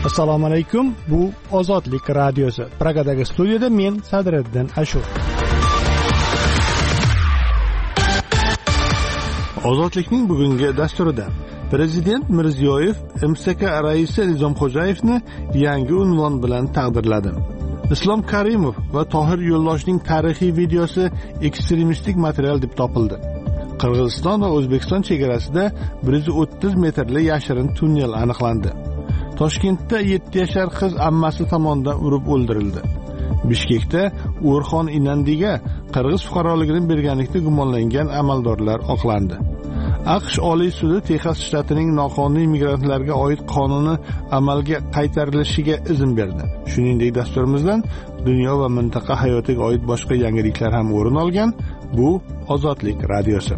Assalomu alaykum. Bu Ozodlik radiosi. Pragadagi studiyada men Sadriddin Ashur. Ozodlikning bugungi dasturida Prezident Mirziyoyev MSK raisi Nizomxo'jayevni yangi unvon bilan taqdirladi. Islom Karimov va Tohir Yo'ldoshning tarixiy videosi ekstremistik material deb topildi. Qirg'iziston va O'zbekiston chegarasida 130 metrli yashirin tunnel aniqlandi. Toshkentda 7 yashar qiz ammasi tomonidan urib o'ldirildi. Bishkekda O'rxon Inandiga qirg'iz fuqaroligini berganlikda gumonlangan amaldorlar oqlandi. AQSh Oliy sudi Texas shtatining noqonuniy migrantlarga oid qonuni amalga qaytarilishiga izn berdi. Shuningdek, dasturimizdan dunyo va mintaqa hayotiga oid boshqa yangiliklar ham o'rin olgan. Bu Ozodlik radiosi.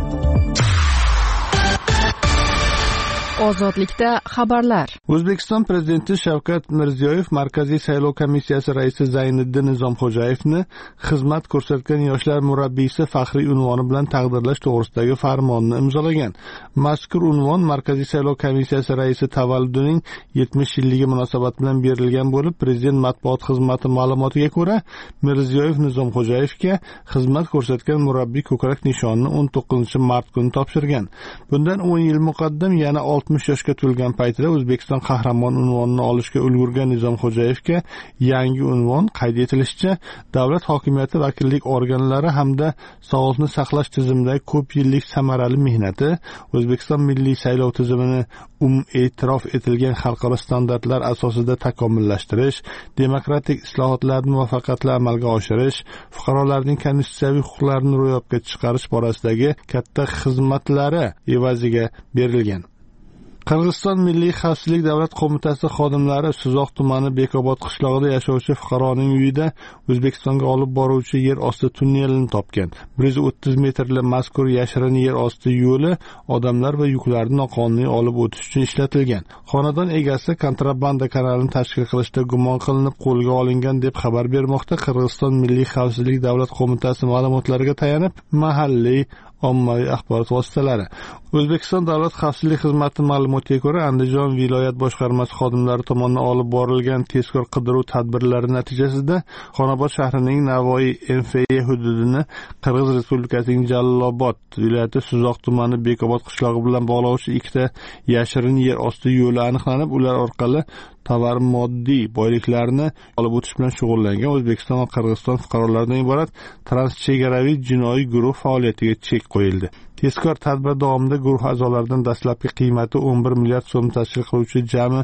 Ozodlikda xabarlar. O'zbekiston prezidenti Shavkat Mirziyoyev Markaziy saylov komissiyasi raisi Zayniddin Nizomxo'jayevni xizmat ko'rsatgan yoshlar murabbiysi faxriy unvoni bilan taqdirlash to'g'risidagi farmonni imzolagan. Mazkur unvon Markaziy saylov komissiyasi raisi tavalludining 70 yilligi munosabati bilan berilgan bo'lib, prezident matbuot xizmati ma'lumotiga ko'ra, Mirziyoyev Nizomxo'jayevga xizmat ko'rsatgan murabbiy ko'krak nishonini 19-mart kuni topshirgan. Bundan 10 yil muqaddam yana 60 yoshga to'lgan paytida O'zbekiston qahramon unvonini olishga ulgurgan Nizomxo'jayevga yangi unvon qayd etilishicha, davlat hokimiyati vakillik organlari hamda sog'liqni saqlash tizimidagi ko'p yillik samarali mehnati, O'zbekiston milliy saylov tizimini e'tirof etilgan xalqaro standartlar asosida takomillashtirish, demokratik islohotlarni muvaffaqiyatli amalga oshirish, fuqarolarning konstitutsiyaviy huquqlarini ro'yobga chiqarish borasidagi katta xizmatlari evaziga berilgan. Qirg'iziston Milliy xavfsizlik davlat qo'mitasi xodimlari Suzoq tumani Bekobod qishlog'ida yashovchi fuqaroning uyida O'zbekistonga olib boruvchi yer osti tunnelini topgan. 130 metrli mazkur yashirin yer osti yo'li odamlar va yuklarni noqonuniy olib o'tish uchun ishlatilgan. Xonadon egasi kontrabanda kanalini tashkil qilishda gumon qilinib qo'lga olingan deb xabar bermoqda Qirg'iziston Milliy xavfsizlik davlat qo'mitasi ma'lumotlariga tayanib mahalliy ommaviy axborot vositalari. O'zbekiston davlat xavfsizlik xizmati ma'lumotiga ko'ra, Andijon viloyat boshqarmasi xodimlari tomonidan olib borilgan tezkor qidiruv tadbirlari natijasida Xonobod shahrining Navoiy MFE hududini Qirg'iz Respublikasining Jalolobod viloyati Suzoq tumani Bekobod qishlog'i bilan bog'lovchi ikkita yashirin yer osti yo'li aniqlanib, ular orqali tovar moddiy boyliklarni olib o'tish bilan shug'ullangan O'zbekiston va Qirg'iziston fuqarolaridan iborat transchegaraviy jinoiy guruh faoliyatiga chek qo'yildi. Tezkor tadbir davomida guruh a'zolaridan dastlabki qiymati 11 milliard so'm tashkil qiluvchi jami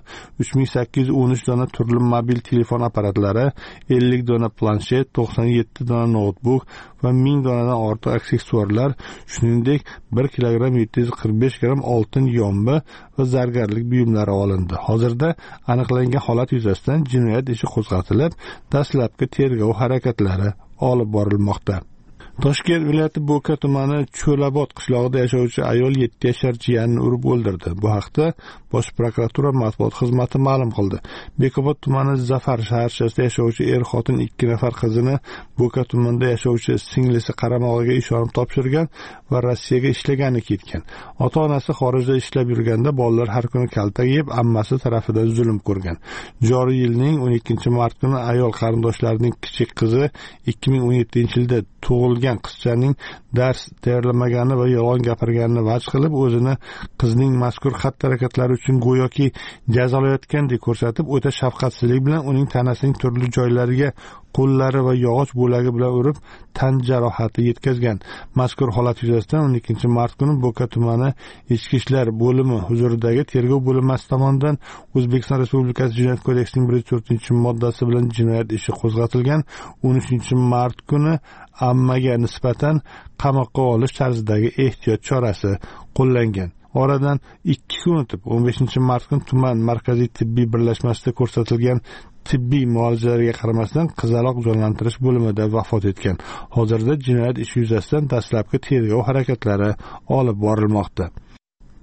3813 dona turli mobil telefon apparatlari, 50 dona planshet, 97 dona notebook va 1000 donadan ortiq aksessuarlar, shuningdek 1 kilogramm 745 gramm oltin yombi va zargarlik buyumlari olindi. Hozirda aniqlangan holat yuzasidan jinoyat ishi qo'zg'atilib, dastlabki tergov harakatlari olib borilmoqda. Toshkent viloyati Bo'ka tumani Cho'labod qishlog'ida yashovchi ayol 7 yashar jiyanini urib o'ldirdi. Bu haqda Bosh prokuratura matbuot xizmati ma'lum qildi. Bekobod tumani Zafar shaharchasida yashovchi er-xotin 2 nafar qizini Bo'ka tumanida yashovchi singlisi qaramog'iga ishonib topshirgan va Rossiyaga ishlagani ketgan. Ota-onasi xorijda ishlab yurganda bolalar har kuni kaltak yeb, ammasi tarafidan zulm ko'rgan. Joriy yilning 12-mart kuni ayol qarindoshlarining kichik qizi 2017-yilda tug'ilgan qizchaning dars tayyorlamagani va yolg'on gapirganini vaj qilib, o'zini qizning mazkur xatti-harakatlari uchun go'yoki jazolayotgandek ko'rsatib, o'ta shafqatsizlik bilan uning tanasining turli joylariga qo'llari va yog'och bo'lagi bilan urib, tan jarohati yetkazgan. Mazkur holat yuzasidan 12-mart kuni Bo'ka tumani Ichki ishlar bo'limi huzuridagi tergov bo'linmasi tomonidan O'zbekiston Respublikasi Jinoyat kodeksining 104-moddasi bilan jinoyat ishi qo'zg'atilgan. 13-mart kuni ammaga nisbatan qamoqqa olish tarzidagi ehtiyot chorasi qo'llangan. Oradan 2 kun o'tib 15-mart kuni tuman markaziy tibbiy birlashmasida ko'rsatilgan tibbiy muolajalarga qaramasdan qizaloq jonlantirish bo'limida vafot etgan. Hozirda jinoyat ishi yuzasidan dastlabki tergov harakatlari olib borilmoqda.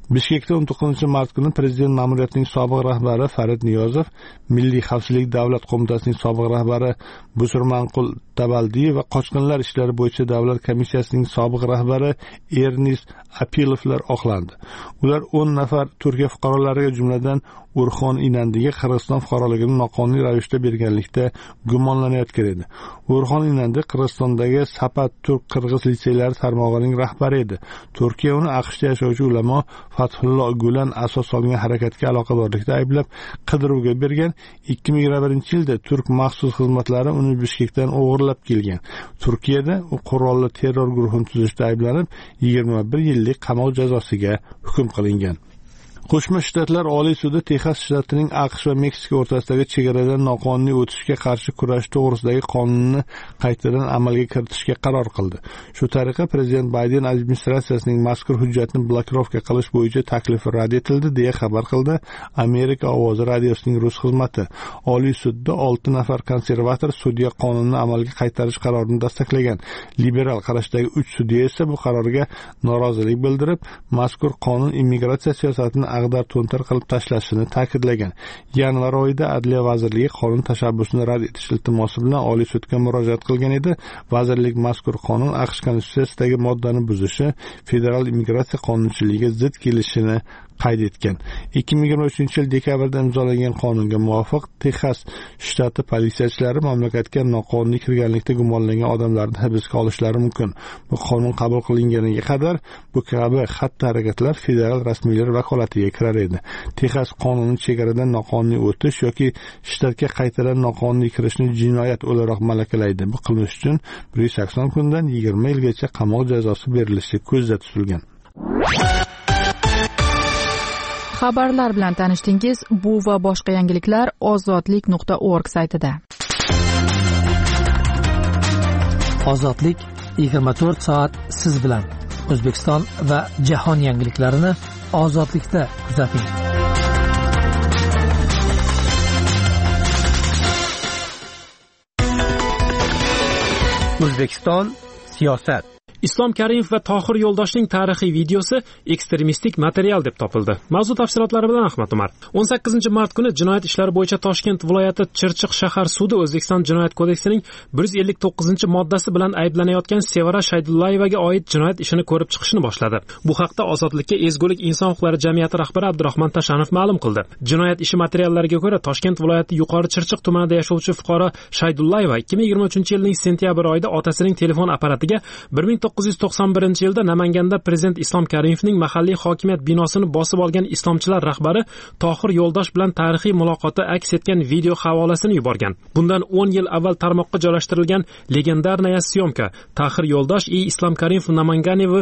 Bishkekda 19-mart kuni prezident ma'muriyatining sobiq rahbari Farid Niyozov, Milliy xavfsizlik davlat qo'mitasining sobiq rahbari Busurmanqul Tabaldiyev va qochqinlar ishlari bo'yicha davlat komissiyasining sobiq rahbari Ernest Apilovlar oqlandi. Ular 10 nafar Turkiya fuqarolariga, jumladan Urxon Inandiga Qirg'iziston fuqaroligini noqonuniy ravishda berganlikda gumonlanayotgan edi. Urxon Inandi Qirg'izistondagi Sapat turk-qirg'iz litseylari tarmog'ining rahbari edi. Turkiya uni AQShda yashovchi ulamo Fathulloh Gulen asos solgan harakatga aloqadorlikda ayblab qidiruvga bergan. 2021-yilda turk maxsus xizmatlari uni Bishkekdan o'g'irlab kelgan. Turkiyada u qurolli terror guruhini tuzishda ayblanib 21 yillik qamoq jazosiga hukm qilingan. Qo'shma Shtatlar Oliy sudi Texas shtatining AQSh va Meksika o'rtasidagi chegaradan noqonuniy o'tishga qarshi kurash to'g'risidagi qonunni qaytadan amalga kiritishga qaror qildi. Shu tariqa prezident Bayden administratsiyasining mazkur hujjatni blokirovka qilish bo'yicha taklifi rad etildi, deya xabar qildi Amerika ovozi radiosining rus xizmati. Oliy sudda 6 nafar konservator sudya qonunni amalga qaytarish qarorini dasturlagan. Liberal qarashdagi 3 sudya esa bu qarorga norozilik bildirib, mazkur qonun immigratsiya siyosatini ag'dar-to'ntar qilib tashlashini ta'kidlagan. Yanvar oyida Adliya vazirligi qonun tashabbusini rad etish iltimosi bilan Oliy sudga murojaat qilgan edi. Vazirlik mazkur qonun AQSh konstitutsiyasidagi moddani buzishi, federal immigratsiya qonunchiligiga zid kelishini qayd etgan. 2023-yil dekabrda imzolangan qonunga muvofiq Texas shtati politsiyachilari mamlakatga noqonuniy kirganlikda gumonlangan odamlarni hibsga olishlari mumkin. Bu qonun qabul qilinganiga qadar bu kabi xatti-harakatlar federal rasmiylar vakolatiga kirar edi. Texas qonuni chegaradan noqonuniy o'tish yoki shtatga qaytadan noqonuniy kirishni jinoyat o'laroq malakalaydi. Bu qilmish uchun 180 kundan 20 yilgacha qamoq jazosi berilishi ko'zda tutilgan. Xabarlar bilan tanishdingiz. Bu va boshqa yangiliklar ozodlik.org saytida. Ozodlik 24 soat siz bilan. O'zbekiston va jahon yangiliklarini ozodlikda kuzating. O'zbekiston siyosat. Islom Karimov va Tohir Yo'ldoshning tarixiy videosi ekstremistik material deb topildi. Mavzu tafsilotlari bilan Ahmad Umar. 18-mart kuni Jinoyat ishlari bo'yicha Toshkent viloyati Chirchiq shahar sudi O'zbekiston Jinoyat kodeksining 159-moddasi bilan ayblanayotgan Sevara Shaydullayevaga oid jinoyat ishini ko'rib chiqishni boshladi. Bu haqda Ozodlikka Ezgulik inson huquqlari jamiyati rahbari Abdurahmon Tashanov ma'lum qildi. Jinoyat ishi materiallariga ko'ra, Toshkent viloyati Yuqori Chirchiq tumanida yashovchi fuqaro Shaydullayeva 2023-yilning sentyabr oyida otasining telefon apparatiga 1991-yilda Namanganda prezident Islom Karimovning mahalliy hokimiyat binosini bosib olgan islomchilar rahbari Tohir Yo'ldosh bilan tarixiy muloqoti aks etgan video havolasini yuborgan. Bundan 10 yil avval tarmoqqa joylashtirilgan legendarная съемка Tohir Yo'ldosh и Islom Karimov в Namangane в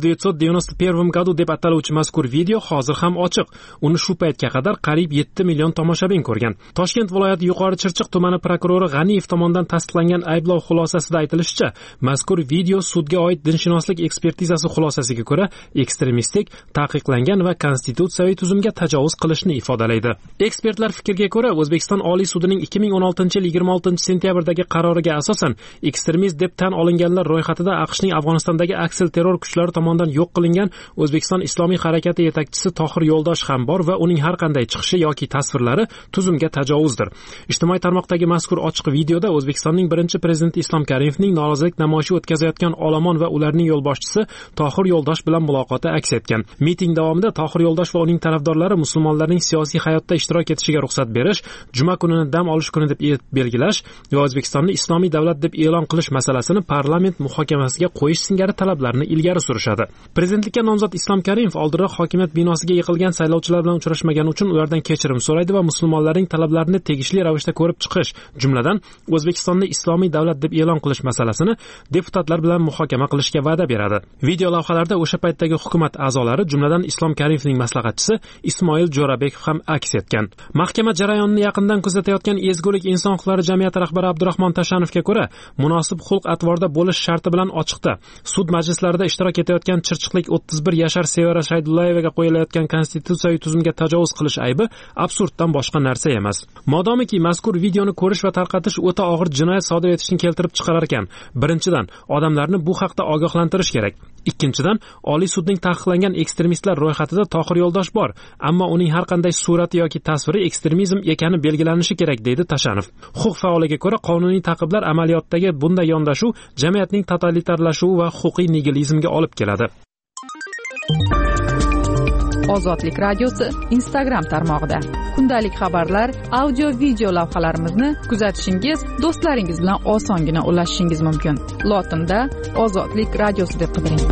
1991 году deb ataluvchi mazkur video hozir ham ochiq. Uni shu paytga qadar qariyb 7 million tomoshabin ko'rgan. Toshkent viloyati Yuqori Chirchiq tumani prokurori G'aniyev tomonidan tasdiqlangan ayblov xulosasida aytilishicha, mazkur video sudga oid dinshunoslik ekspertizasi xulosasiga ko'ra ekstremistik, taqiqlangan va konstitutsiyaviy tuzumga tajovuz qilishni ifodalaydi. Ekspertlar fikriga ko'ra, O'zbekiston Oliy sudining 2016-yil 26-sentyabrdagi qaroriga asosan ekstremist deb tan olinganlar ro'yxatida AQShning Afg'onistondagi aksil terror kuchlari tomonidan yo'q qilingan O'zbekiston Islomiy harakati yetakchisi Tohir Yo'ldosh ham bor va uning har qanday chiqishi yoki tasvirlari tuzumga tajovuzdir. Ijtimoiy tarmoqdagi mazkur ochiq videoda O'zbekistonning birinchi prezidenti Islom Karimovning norozilik namoyishi o'tkazayotgan olomon va ularning yo'lboshchisi Tohir Yo'ldosh bilan muloqoti aks etgan. Miting davomida Tohir Yo'ldosh va uning tarafdorlari musulmonlarning siyosiy hayotda ishtirok etishiga ruxsat berish, juma kunini dam olish kuni deb belgilash va O'zbekistonni islomiy davlat deb e'lon qilish masalasini parlament muhokamasiga qo'yish singari talablarni ilgari surishadi. Prezidentlikka nomzod Islom Karimov oldinroq hokimiyat binosiga yiqilgan saylovchilar bilan uchrashmagani uchun ulardan kechirim so'raydi va musulmonlarning talablarini tegishli ravishda ko'rib chiqish, jumladan O'zbekistonni islomiy davlat deb e'lon qilish masalasini deputatlar bilan muhokama qilishga va'da beradi. Video lavhalarda o'sha paytdagi hukumat a'zolari, jumladan Islom Karimovning maslahatchisi Ismoil Jo'rabekov ham aks etgan. Mahkama jarayonini yaqindan kuzatayotgan Ezgulik inson huquqlari jamiyati rahbari Abdurahmon Tashanovga ko'ra, munosib xulq-atvorda bo'lish sharti bilan ochiqda sud majlislarida ishtirok etayotgan chirchiqlik 31 yashar Sevara Shaydullayevaga qo'yilayotgan konstitutsiyaviy tuzumga tajovuz qilish aybi absurddan boshqa narsa emas. Modomiki mazkur videoni ko'rish va tarqatish o'ta og'ir jinoyat sodir etishni keltirib chiqarar ekan. Birinchidan, odamlarni bu haqda albatta ogohlantirish kerak. Ikkinchidan, Oliy sudning taqiqlangan ekstremistlar ro'yxatida Tohir Yo'ldosh bor, ammo uning har qanday surati yoki tasviri ekstremizm ekani belgilanishi kerak, deydi Tashanov. Huquq faoliga ko'ra, qonuniy ta'qiblar amaliyotdagi bunday yondashuv jamiyatning totalitarlashuvi va huquqiy nigilizmga olib keladi. Ozodlik radiosi Instagram tarmog'ida kundalik xabarlar, audio, video lavhalarimizni kuzatishingiz, do'stlaringiz bilan osongina ulashishingiz mumkin. Lotinda Ozodlik radiosi deb qidiring.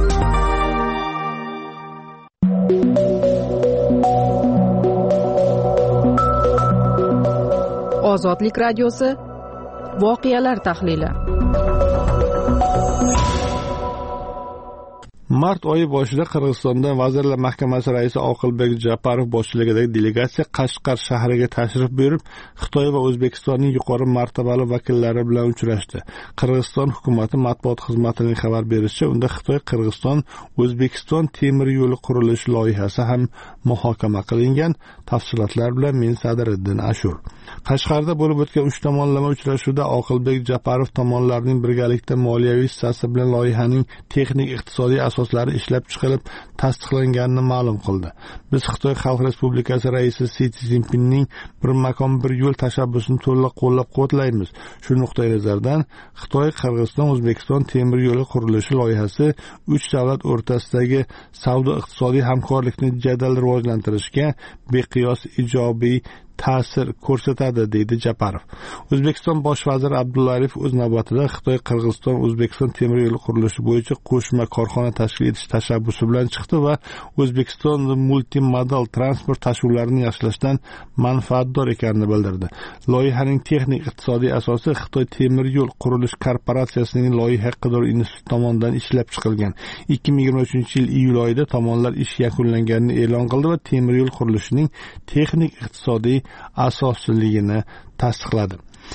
Ozodlik radiosi voqealar tahlili. Mart oyi boshida Qirg'izistonda Vazirlar Mahkamasi raisi Oqilbek Japarov boshchiligidagi delegatsiya Qashqar shahriga tashrif buyurib, Xitoy va O'zbekistonning yuqori martabali vakillari bilan uchrashdi. Qirg'iziston hukumati matbuot xizmatining xabar berishicha, unda Xitoy-Qirg'iziston O'zbekiston temir yo'li qurilishi loyihasi ham muhokama qilingan. Tafsilotlar bilan men Sadriddin Ashur. Qashqarda bo'lib o'tgan 3 tomonlama uchrashuvda Oqilbek Japarov tomonlarning birgalikda moliyaviy hissasi bilan loyihaning texnik iqtisodiy asoslari ishlab chiqilib tasdiqlanganini ma'lum qildi. Biz Xitoy Xalq Respublikasi raisi Si Szinpinning bir makon bir yo'l tashabbusini to'liq qo'llab-quvvatlaymiz. Shu nuqtai nazardan Xitoy Qirg'iziston O'zbekiston temir yo'li qurilishi loyihasi 3 davlat o'rtasidagi savdo-iqtisodiy hamkorlikni jadal rivojlantirishga beqiyos ijobiy ta'sir ko'rsatadi, deydi Japarov. O'zbekiston bosh vaziri Abdulla Aripov o'z navbatida Xitoy Qirg'iziston O'zbekiston temir yo'li qurilishi bo'yicha qo'shma korxona tashkil etish tashabbusi bilan chiqdi va O'zbekiston multimodal transport tashuvlarini yaxshilashdan manfaatdor ekanini bildirdi. Loyihaning texnik iqtisodiy asosi Xitoy temir yo'l qurilish korporatsiyasining loyiha qidiruv instituti tomonidan ishlab chiqilgan. 2023-yil iyul oyida tomonlar ish yakunlanganini e'lon qildi va temir yo'l qurilishining texnik iqtisodiy asosliligini tasdiqladi.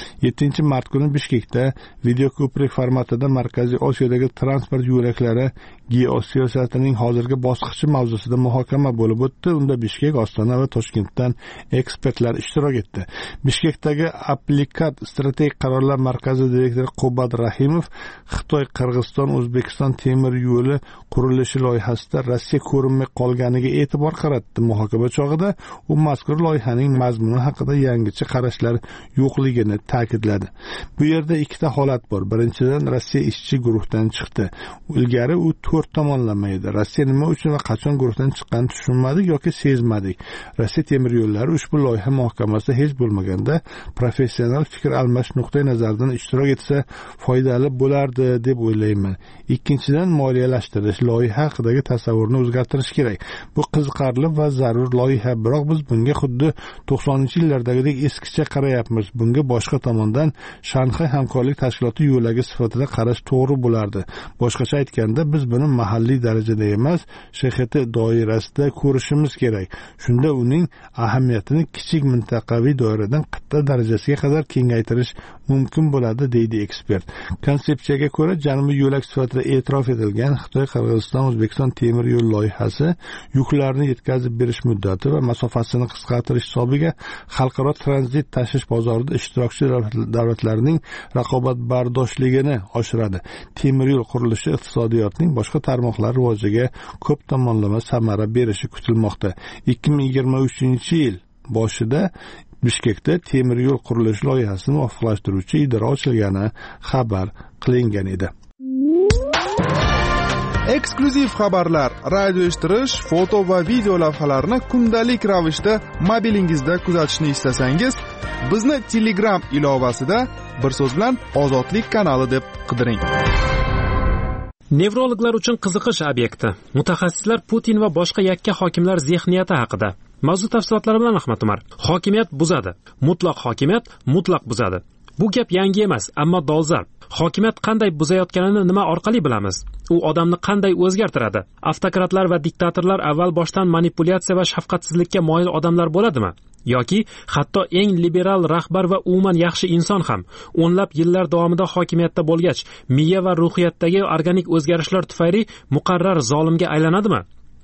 7-mart kuni Bishkekda videoko'prik formatida Markaziy Osiyodagi transport yo'laklari geosiyosatining hozirgi bosqichi mavzusida muhokama bo'lib o'tdi. Unda Bishkek, Ostona va Toshkentdan ekspertlar ishtirok etdi. Bishkekdagi Applikat strategik qarorlar markazi direktori Qo'bat Rahimov Xitoy Qirg'iziston O'zbekiston temir yo'li qurilishi loyihasida Rossiya ko'rinmay qolganiga e'tibor qaratdi. Muhokama chog'ida u mazkur loyihaning mazmuni haqida yangicha qarashlar yo'qligini ta'kidladi. Bu yerda ikkita holat bor. Birinchidan, Rossiya ishchi guruhdan chiqdi. Ilgari u 4 tomonlama edi. Rossiya nima uchun va qachon guruhdan chiqqanini tushunmadik yoki sezmadik. Rossiya temir yo'llari ushbu loyiha muhokamasida hech bo'lmaganda professional fikr almashish nuqtai nazaridan ishtirok etsa foydali bo'lardi deb o'ylayman. Ikkinchidan, moliyalashtirish loyiha haqidagi tasavvurni o'zgartirish kerak. Bu qiziqarli va zarur loyiha, biroq biz bunga xuddi 90-yillardagidek eskicha qarayapmiz. Bunga boshqa tomondan Shanxay hamkorlik tashkiloti yo'lagi sifatida qarash to'g'ri bo'lardi. Boshqacha aytganda, biz buni mahalliy darajada emas, SHT doirasida ko'rishimiz kerak. Shunda uning ahamiyatini kichik mintaqaviy doiradan qit'a darajasiga qadar kengaytirish mumkin bo'ladi, deydi ekspert. Konsepsiyaga ko'ra, janubiy yo'lak sifatida e'tirof etilgan Xitoy Qirg'iziston O'zbekiston temir yo'l loyihasi yuklarni yetkazib berish muddati va masofasini qisqartirish hisobiga xalqaro tranzit tashish bozorida ishtirokchi davlatlarning raqobatbardoshligini oshiradi. Temir yo'l qurilishi iqtisodiyotning boshqa tarmoqlari rivojiga ko'p tomonlama samara berishi kutilmoqda. 2023-yil boshida Bishkekda temir yo'l qurilishi loyihasini muvofiqlashtiruvchi idora ochilgani xabar qilingan edi. Eksklyuziv xabarlar, radio eshittirish, foto va video lavhalarni kundalik ravishda mobilingizda kuzatishni istasangiz, bizni Telegram ilovasida bir so'z bilan Ozodlik kanali deb qidiring. Nevrologlar uchun qiziqish obyekti. Mutaxassislar Putin va boshqa yakka hokimlar zehniyati haqida. Mavzu tafsilotlari bilan Ahmad Umar. Hokimiyat buzadi. Mutlaq hokimiyat mutlaq buzadi. Bu gap yangi emas, ammo dolzarb. Hokimiyat qanday buzayotganini nima orqali bilamiz? U odamni qanday o'zgartiradi? Avtokratlar va diktatorlar avval boshdan manipulyatsiya va shafqatsizlikka moyil odamlar bo'ladimi? Yoki hatto eng liberal rahbar va umuman yaxshi inson ham o'nlab yillar davomida hokimiyatda bo'lgach, miya va ruhiyatdagi organik o'zgarishlar tufayli muqarrar zolimga aylanadimi?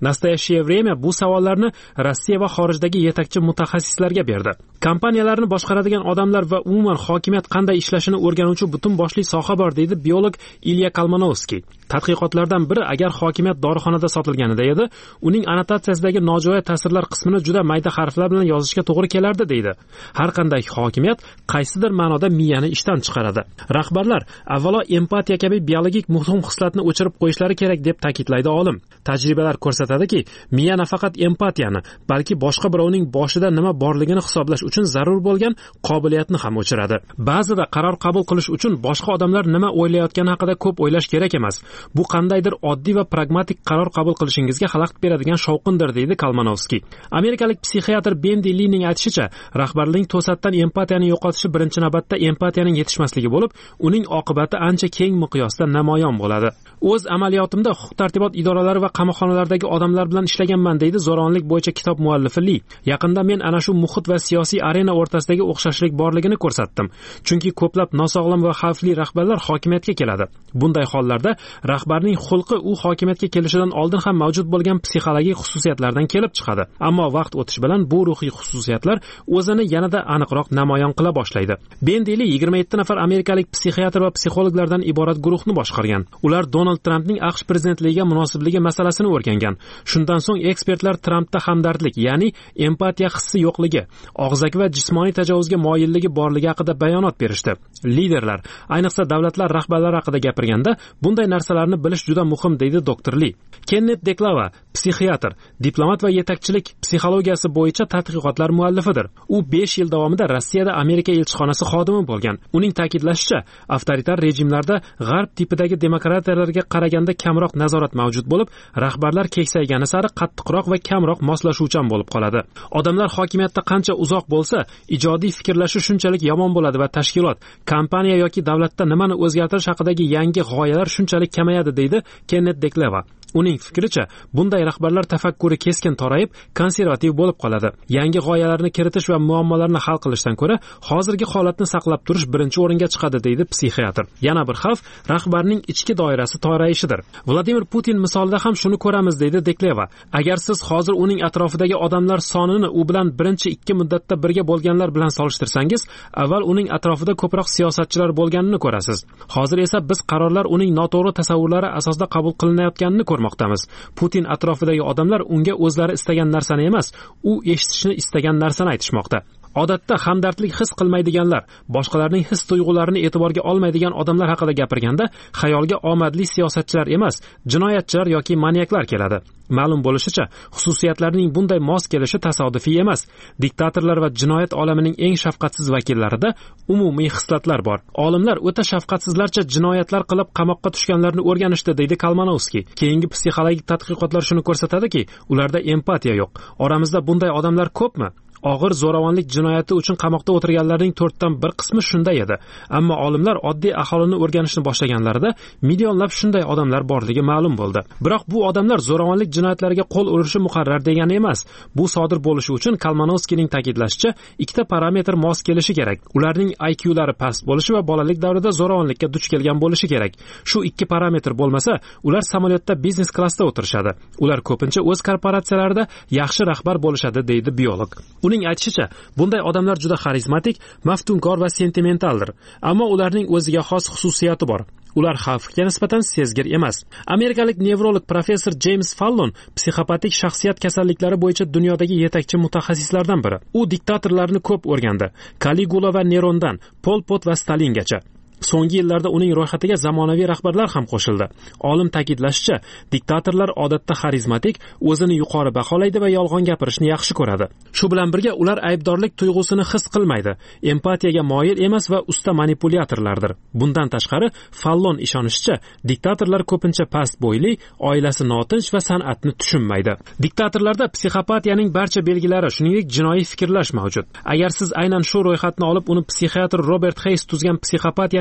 Nastoyasheye время bu savollarni Rossiya va xorijdagi yetakchi mutaxassislarga berdi. Kompaniyalarni boshqaradigan odamlar va umuman hokimiyat qanday ishlashini o'rganuvchi butun boshli soha bor, deydi biolog Ilya Kalmanovskiy. Tadqiqotlardan biri agar hokimiyat dorixonada sotilganida edi, uning annotatsiyasidagi nojo'ya ta'sirlar qismini juda mayda harflar bilan yozishga to'g'ri kelardi, deydi. Har qanday hokimiyat qaysidir ma'noda miyani ishdan chiqaradi. Rahbarlar avvalo empatiya kabi biologik muhim xislatni o'chirib qo'yishlari kerak deb ta'kidlaydi olim. Tajribalar ko'rsatadiki, miya nafaqat empatiyani, balki boshqa birovning boshida nima borligini hisoblash uchun zarur bo'lgan qobiliyatni ham o'chiradi. Ba'zida qaror qabul qilish uchun boshqa odamlar nima o'ylayotgani haqida ko'p o'ylash kerak emas. Bu qandaydir oddiy va pragmatik qaror qabul qilishingizga xalaqit beradigan shovqindir, deydi Kalmanovskiy. Amerikalik psixiatr Bendy Lining aytishicha, rahbarning to'satdan empatiyani yo'qotishi birinchi navbatda empatiyaning yetishmasligi bo'lib, uning oqibati ancha keng miqyosda namoyon bo'ladi. O'z amaliyotimda huquq-tartibot idoralari va qamoqxonalardagi odamlar bilan ishlaganman, deydi zo'ravonlik bo'yicha kitob muallifi Li. Yaqinda men ana shu muhit va siyosiy arena o'rtasidagi o'xshashlik borligini ko'rsatdim. Chunki ko'plab nosog'lom va xavfli rahbarlar hokimiyatga keladi. Bunday hollarda rahbarning xulqi u hokimiyatga kelishidan oldin ham mavjud bo'lgan psixologik xususiyatlardan kelib chiqadi. Ammo vaqt o'tishi bilan bu ruhiy xususiyatlar o'zini yanada aniqroq namoyon qila boshlaydi. Bendy Li 27 nafar amerikalik psixiatr va psixologlardan iborat guruhni boshqargan. Ular Donald Trampning AQSh prezidentligiga munosibligi masalasini o'rgangan. Shundan so'ng ekspertlar Trampda hamdardlik, ya'ni empatiya hissi yo'qligi, og'zaki va jismoniy tajovuzga moyilligi borligi haqida bayonot berishdi. Liderlar, ayniqsa davlatlar rahbarlari haqida gapirganda bunday narsalarni bilish juda muhim, deydi doktor Li. Kenneth Deklava, psixiatr, diplomat va yetakchilik psixologiyasi bo'yicha tadqiqotlar muallifidir. U 5 yil davomida Rossiyada Amerika elchixonasi xodimi bo'lgan. Uning ta'kidlashicha, avtoritar rejimlarda g'arb tipidagi demokratiyalarga qaraganda kamroq nazorat mavjud bo'lib, rahbarlar keksaygani sari qattiqroq va kamroq moslashuvchan bo'lib qoladi. Odamlar hokimiyatda qancha uzoq bo'lsa, ijodiy fikrlashi shunchalik yomon bo'ladi va tashkilot, kompaniya yoki davlatda nimani o'zgartirish haqidagi yangi g'oyalar shunchalik kamayadi, deydi Kenneth Deklava. Uning fikricha, bunday rahbarlar tafakkuri keskin torayib, konservativ bo'lib qoladi. Yangi g'oyalarni kiritish va muammolarni hal qilishdan ko'ra, hozirgi holatni saqlab turish birinchi o'ringa chiqadi, deydi psixiatr. Yana bir xavf rahbarning ichki doirasi torayishidir. Vladimir Putin misolida ham shuni ko'ramiz, deydi Dekleva. Agar siz hozir uning atrofidagi odamlar sonini u bilan birinchi 2 muddatda birga bo'lganlar bilan solishtirsangiz, avval uning atrofida ko'proq siyosatchilar bo'lganini ko'rasiz. Hozir esa biz qarorlar uning noto'g'ri tasavvurlari asosida qabul qilinayotganini ko'rmoqdamiz. Putin atrofidagi odamlar unga o'zlari istagan narsani emas, u eshitishni istagan narsani aytishmoqda. Odatda hamdardlik his qilmaydiganlar, boshqalarning his tuyg'ularini e'tiborga olmaydigan odamlar haqida gapirganda xayolga omadli siyosatchilar emas, jinoyatchilar yoki maniaklar keladi. Ma'lum bo'lishicha, xususiyatlarning bunday mos kelishi tasodifiy emas. Diktatorlar va jinoyat olamining eng shafqatsiz vakillarida umumiy xislatlar bor. Olimlar o'ta shafqatsizlarcha jinoyatlar qilib qamoqqa tushganlarni o'rganishdi, deydi Kalmanovskiy. Keyingi psixologik tadqiqotlar shuni ko'rsatadiki, ularda empatiya yo'q. Oramizda bunday odamlar ko'pmi? Og'ir zo'ravonlik jinoyati uchun qamoqda o'tirganlarning 4dan 1 qismi shunday edi. Ammo olimlar oddiy aholini o'rganishni boshlaganlarida millionlab shunday odamlar borligi ma'lum bo'ldi. Biroq bu odamlar zo'ravonlik jinoyatlariga qo'l urishi muqarrar degani emas. Bu sodir bo'lishi uchun Kalmanovskiyning ta'kidlashicha, ikkita parametr mos kelishi kerak. Ularning IQ-lari past bo'lishi va bolalik davrida zo'ravonlikka duch kelgan bo'lishi kerak. Shu ikki parametr bo'lmasa, ular samolyotda biznes klassda o'tirishadi. Ular ko'pincha o'z korporatsiyalarida yaxshi rahbar bo'lishadi, deydi biolog. Uning aytishicha, bunday odamlar juda xarizmatik, maftunkor va sentimentaldir, ammo ularning o'ziga xos xususiyati bor. Ular xavfga nisbatan sezgir emas. Amerikalik nevrolog professor James Fallon psixopatik shaxsiyat kasalliklari bo'yicha dunyodagi yetakchi mutaxassislardan biri. U diktatorlarni ko'p o'rgandi. Caligula va Nerondan Pol Pot va Stalingacha. So'nggi yillarda uning ro'yxatiga zamonaviy rahbarlar ham qo'shildi. Olim ta'kidlashicha, diktatorlar odatda xarizmatik, o'zini yuqori baholaydi va yolg'on gapirishni yaxshi ko'radi. Shu bilan birga ular aybdorlik tuyg'usini his qilmaydi, empatiyaga moyil emas va usta manipulyatorlardir. Bundan tashqari, Fallon ishonishicha, diktatorlar ko'pincha past bo'yli, oilasi notinch va san'atni tushunmaydi. Diktatorlarda psixopatiyaning barcha belgilari, shuningdek jinoiy fikrlash mavjud. Agar siz aynan shu ro'yxatni olib, uni psixiatr Robert Hayes tuzgan psixopatiyaning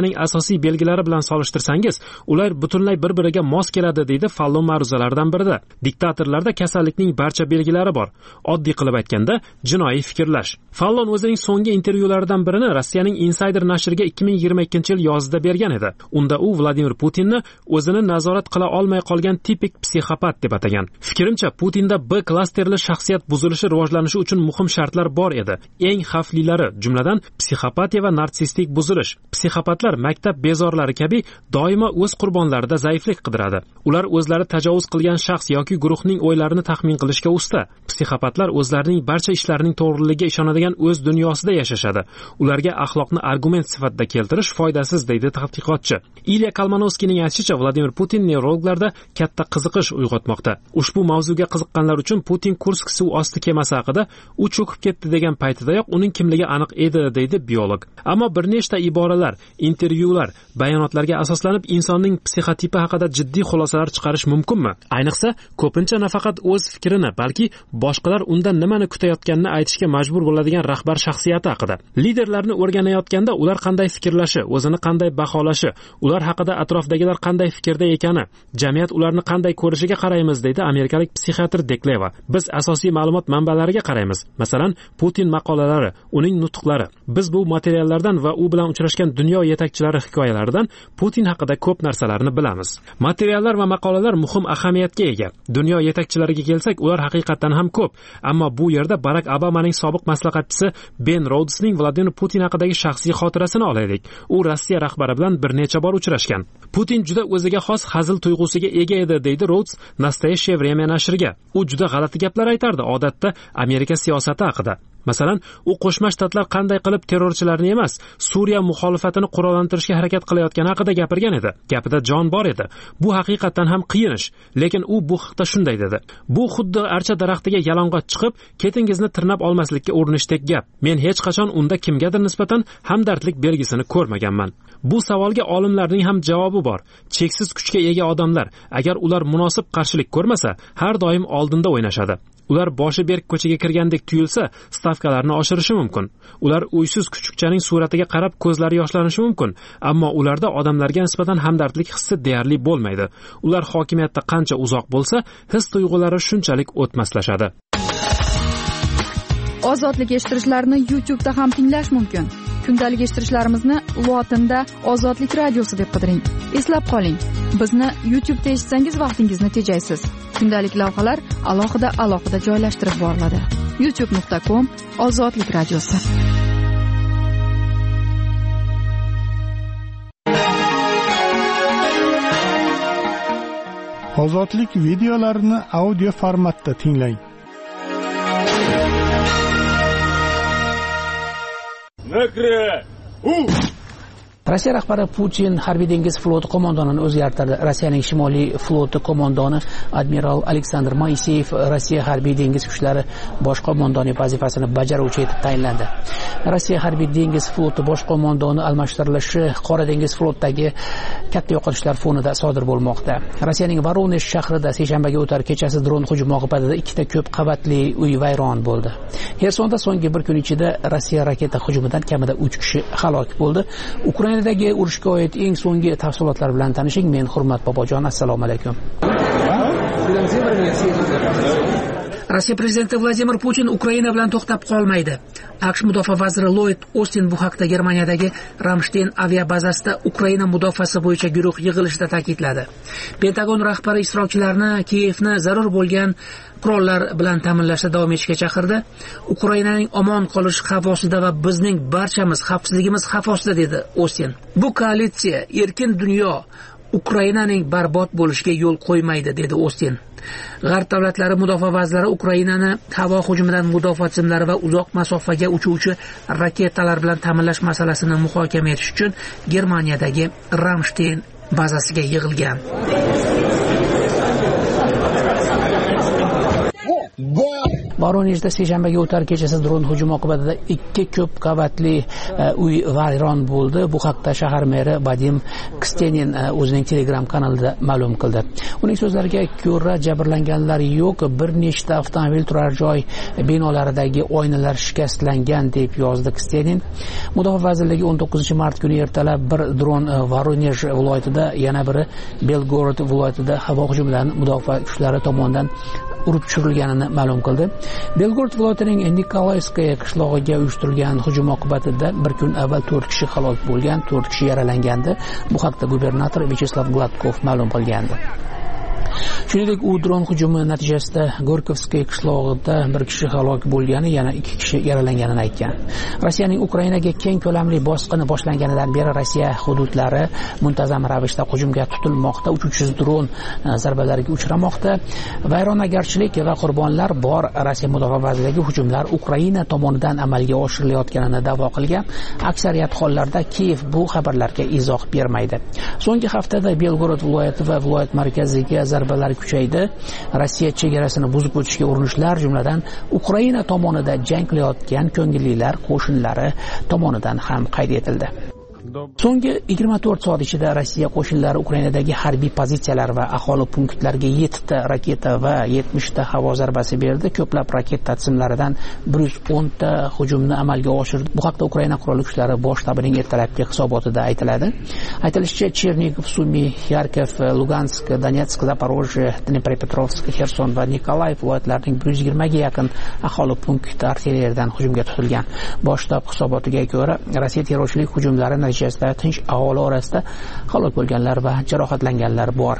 Rossiyaning asosiy belgilari bilan solishtirsangiz, ular butunlay bir-biriga mos keladi, deydi Fallon ma'ruzalaridan birida. Diktatorlarda kasallikning barcha belgilari bor. Oddiy qilib aytganda, jinoiy fikrlash. Fallon o'zining so'nggi intervyularidan birini Rossiyaning Insider nashriga 2022-yil yozida bergan edi. Unda u Vladimir Putinni o'zini nazorat qila olmay qolgan tipik psixopat deb atagan. Fikrimcha, Putinda B klasterli shaxsiyat buzilishi rivojlanishi uchun muhim shartlar bor edi. Eng xavflilari, jumladan psixopatiya va narsistik buzilish. Psixopatlar maktab bezorlari kabi doimo o'z qurbonlarida zaiflik qidiradi. Ular o'zlari tajovuz qilgan shaxs yoki guruhning o'ylarini taxmin qilishga usta. Psixopatlar o'zlarining barcha ishlarining to'g'riligiga ishonadigan o'z dunyosida yashashadi. Ularga axloqni argument sifatida keltirish foydasiz, deydi tadqiqotchi. Ilya Kalmanovskiyning aytishicha, Vladimir Putin neurologlarda katta qiziqish uyg'otmoqda. Ushbu mavzuga qiziqqanlar uchun Putin Kursk suv osti kemasi haqida u cho'kib ketdi degan paytidayoq uning kimligi aniq edi, deydi biolog. Ammo bir nechta iboralar, intervyular, bayonotlarga asoslanib insonning psixotipi haqida jiddiy xulosalar chiqarish mumkinmi? Ayniqsa, ko'pincha nafaqat o'z fikrini, balki boshqalar undan nimani kutayotganini aytishga majbur bo'ladigan rahbar shaxsiyati haqida. Liderlarni o'rganayotganda ular qanday fikrlashi, o'zini qanday baholashi, ular haqida atrofdagilar qanday fikrda ekani, jamiyat ularni qanday ko'rishiga qaraymiz, deydi amerikalik psixiatr Dekleva. Biz asosiy ma'lumot manbalariga qaraymiz. Masalan, Putin maqolalari, uning nutqlari. Biz bu materiallardan va u bilan uchrashgan dunyo yetakchilari hikoyalaridan Putin haqida ko'p narsalarni bilamiz. Materiallar va maqolalar muhim ahamiyatga ega. Dunyo yetakchilariga kelsak, ular haqiqatan ham ko'p. Ammo bu yerda Barack Obamaning sobiq maslahatchisi Ben Rhodesning Vladimir Putin haqidagi shaxsiy xotirasini olaylik. U Rossiya rahbari bilan bir necha bor uchrashgan. Putin juda o'ziga xos hazil tuyg'usiga ega edi, deydi Rhodes Nastoящее время nashriga. U juda g'alati gaplar aytardi, odatda Amerika siyosati haqida. Masalan, u Qo'shma Shtatlar qanday qilib terrorchilarni emas, Suriya muxolifatini qurollantirishga harakat qilayotgani haqida gapirgan edi. Gapida jon bor edi. Bu haqiqatan ham qiyin ish, lekin u bu haqda shunday dedi. Bu xuddi archa daraxtiga yalang'och chiqib, ketingizni tirnab olmaslikka urinishdek gap. Men hech qachon unda kimgadir nisbatan hamdardlik belgisini ko'rmaganman. Bu savolga olimlarning ham javobi bor. Cheksiz kuchga ega odamlar, agar ular munosib qarshilik ko'rmasa, har doim oldinda o'ynashadi. Ular boshi berk ko'chaga kirgandek tuyulsa, stavkalarni oshirishi mumkin. Ular uysiz kuchukchaning suratiga qarab ko'zlari yoshlanishi mumkin, ammo ularda odamlarga nisbatan hamdardlik hissi deyarli bo'lmaydi. Ular hokimiyatda qancha uzoq bo'lsa, his-tuyg'ulari shunchalik o'tmaslashadi. Ozodlik eshittirishlarni YouTube'da ham tinglash mumkin. Kundalik eshittirishlarimizni Lotinda Ozodlik radiosi deb qidiring. Eslab qoling, bizni YouTube'da eshitsangiz vaqtingizni tejaysiz. Kundalik lavhalar alohida joylashtirib boriladi. youtube.com/ozodlik radiosi. Ozodlik videolarini audio formatda tinglang. Rossiya rahbari Putin harbiy dengiz floti qo'mondonini o'zgartirdi. Rossiyaning Shimoliy floti qo'mondoni admiral Aleksandr Moiseyev Rossiya harbiy dengiz kuchlari bosh qo'mondoni vazifasini bajaruvchi etib tayinlandi. Rossiya harbiy dengiz floti bosh qo'mondoni almashtirilishi Qora dengiz flotidagi katta yo'qotishlar fonida sodir bo'lmoqda. Rossiyaning Voronezh shahrida seshanbaga o'tar kechasi dron hujumi oqibatida ikkita ko'p qavatli uy vayron bo'ldi. Xersonda so'nggi bir kun ichida Rossiya raketa hujumidan kamida 3 kishi halok bo'ldi. Ukrainadagi urushga oid eng so'nggi tafsilotlar bilan tanishing. Men Hurmat Bobojon, assalomu alaykum. Rossiya prezidenti Vladimir Putin Ukraina bilan to'xtab qolmaydi. AQSh mudofaa vaziri Lloyd Ostin bu haqda Germaniyadagi Ramstein aviabazasida Ukraina mudofaasi bo'yicha guruh yig'ilishida ta'kidladi. Pentagon rahbari ishtirokchilarni Kiyevni zarur bo'lgan qurollar bilan ta'minlashda davom etishga chaqirdi. Ukrainaning omon qolish xavf ostida va bizning barchamiz xavfsizligimiz xavf ostida, dedi Ostin. Bu koalitsiya erkin dunyo Ukrainaning barbod bo'lishiga yo'l qo'ymaydi, dedi Ostin. G'arb davlatlari mudofaa vazirlari Ukrainani havo hujumidan mudofaa tizimlari va uzoq masofaga uchuvchi raketalar bilan ta'minlash masalasini muhokama etish uchun Germaniyadagi Ramstein bazasiga yig'ilgan. Voronejda seshanbaga o'tar kechasi dron hujumi oqibatida 2 ko'p qavatli uy vayron bo'ldi. Bu haqda shahar meri Vadim Kstenin o'zining Telegram kanalida ma'lum qildi. Uning so'zlariga ko'ra, jabrlanganlar yo'q, bir nechta avtomobil turar joy binolaridagi oynalar shikastlangan deb yozdi Kstenin. Mudofaa vazirligi 19-mart kuni ertalab bir dron Voronej viloyatida, yana biri Belgorod viloyatida havo hujumidan mudofaa kuchlari tomonidan urib tushirilganini ma'lum qildi. Belgorod viloyatining Nikolayskaya qishlog'iga uyushtirilgan hujum oqibatida bir kun avval 4 kishi halok bo'lgan, 4 kishi yaralangandi. Bu haqda gubernator Vyacheslav Gladkov ma'lum qilgandi. Shuningdek, u dron hujumi natijasida Gorkovskiy qishlog'ida bir kishi halok bo'lgani, yana 2 kishi yaralanganini aytgan. Rossiyaning Ukrainaga keng ko'lamli bosqini boshlanganidan beri Rossiya hududlari muntazam ravishda hujumga tutilmoqda, uchuvchisiz dron zarbalariga uchramoqda. Vayronagarchilik va qurbonlar bor. Rossiya mudofaa vazirligi hujumlar Ukraina tomonidan amalga oshirilayotganini da'vo qilgan. Aksariyat hollarda Kiyev bu xabarlarga izoh bermaydi. So'nggi haftada Belgorod viloyati va viloyat markaziga zarbalar kuchaydi. Rossiya chegarasini buzib o'tishga urinishlar, jumladan Ukraina tomonida jang qilayotgan ko'ngillilar qo'shinlari tomonidan ham qayd etildi. So'nggi 24 soat ichida Rossiya qo'shinlari Ukrainadagi harbiy pozitsiyalar va aholi punktlariga 7 ta raketa va 70 ta havo zarbasi berdi. Ko'plab raketa tizimlaridan 110 ta hujumni amalga oshirdi. Bu haqda Ukraina qurolli kuchlari bosh shtabining ertalabki hisobotida aytiladi. Aytilishicha, Chernigov, Sumy, Kharkiv, Lugansk, Donetsk, Zaporojye, Dnepropetrovsk, Xerson va Nikolayev viloyatlarining 120 ga yaqin aholi punkti artilleriyadan hujumga tutilgan. Bosh shtab hisobotiga ko'ra, Rossiya terrorchilik hujumlari natijasida tinch aholi orasida halok bo'lganlar va jarohatlanganlar bor.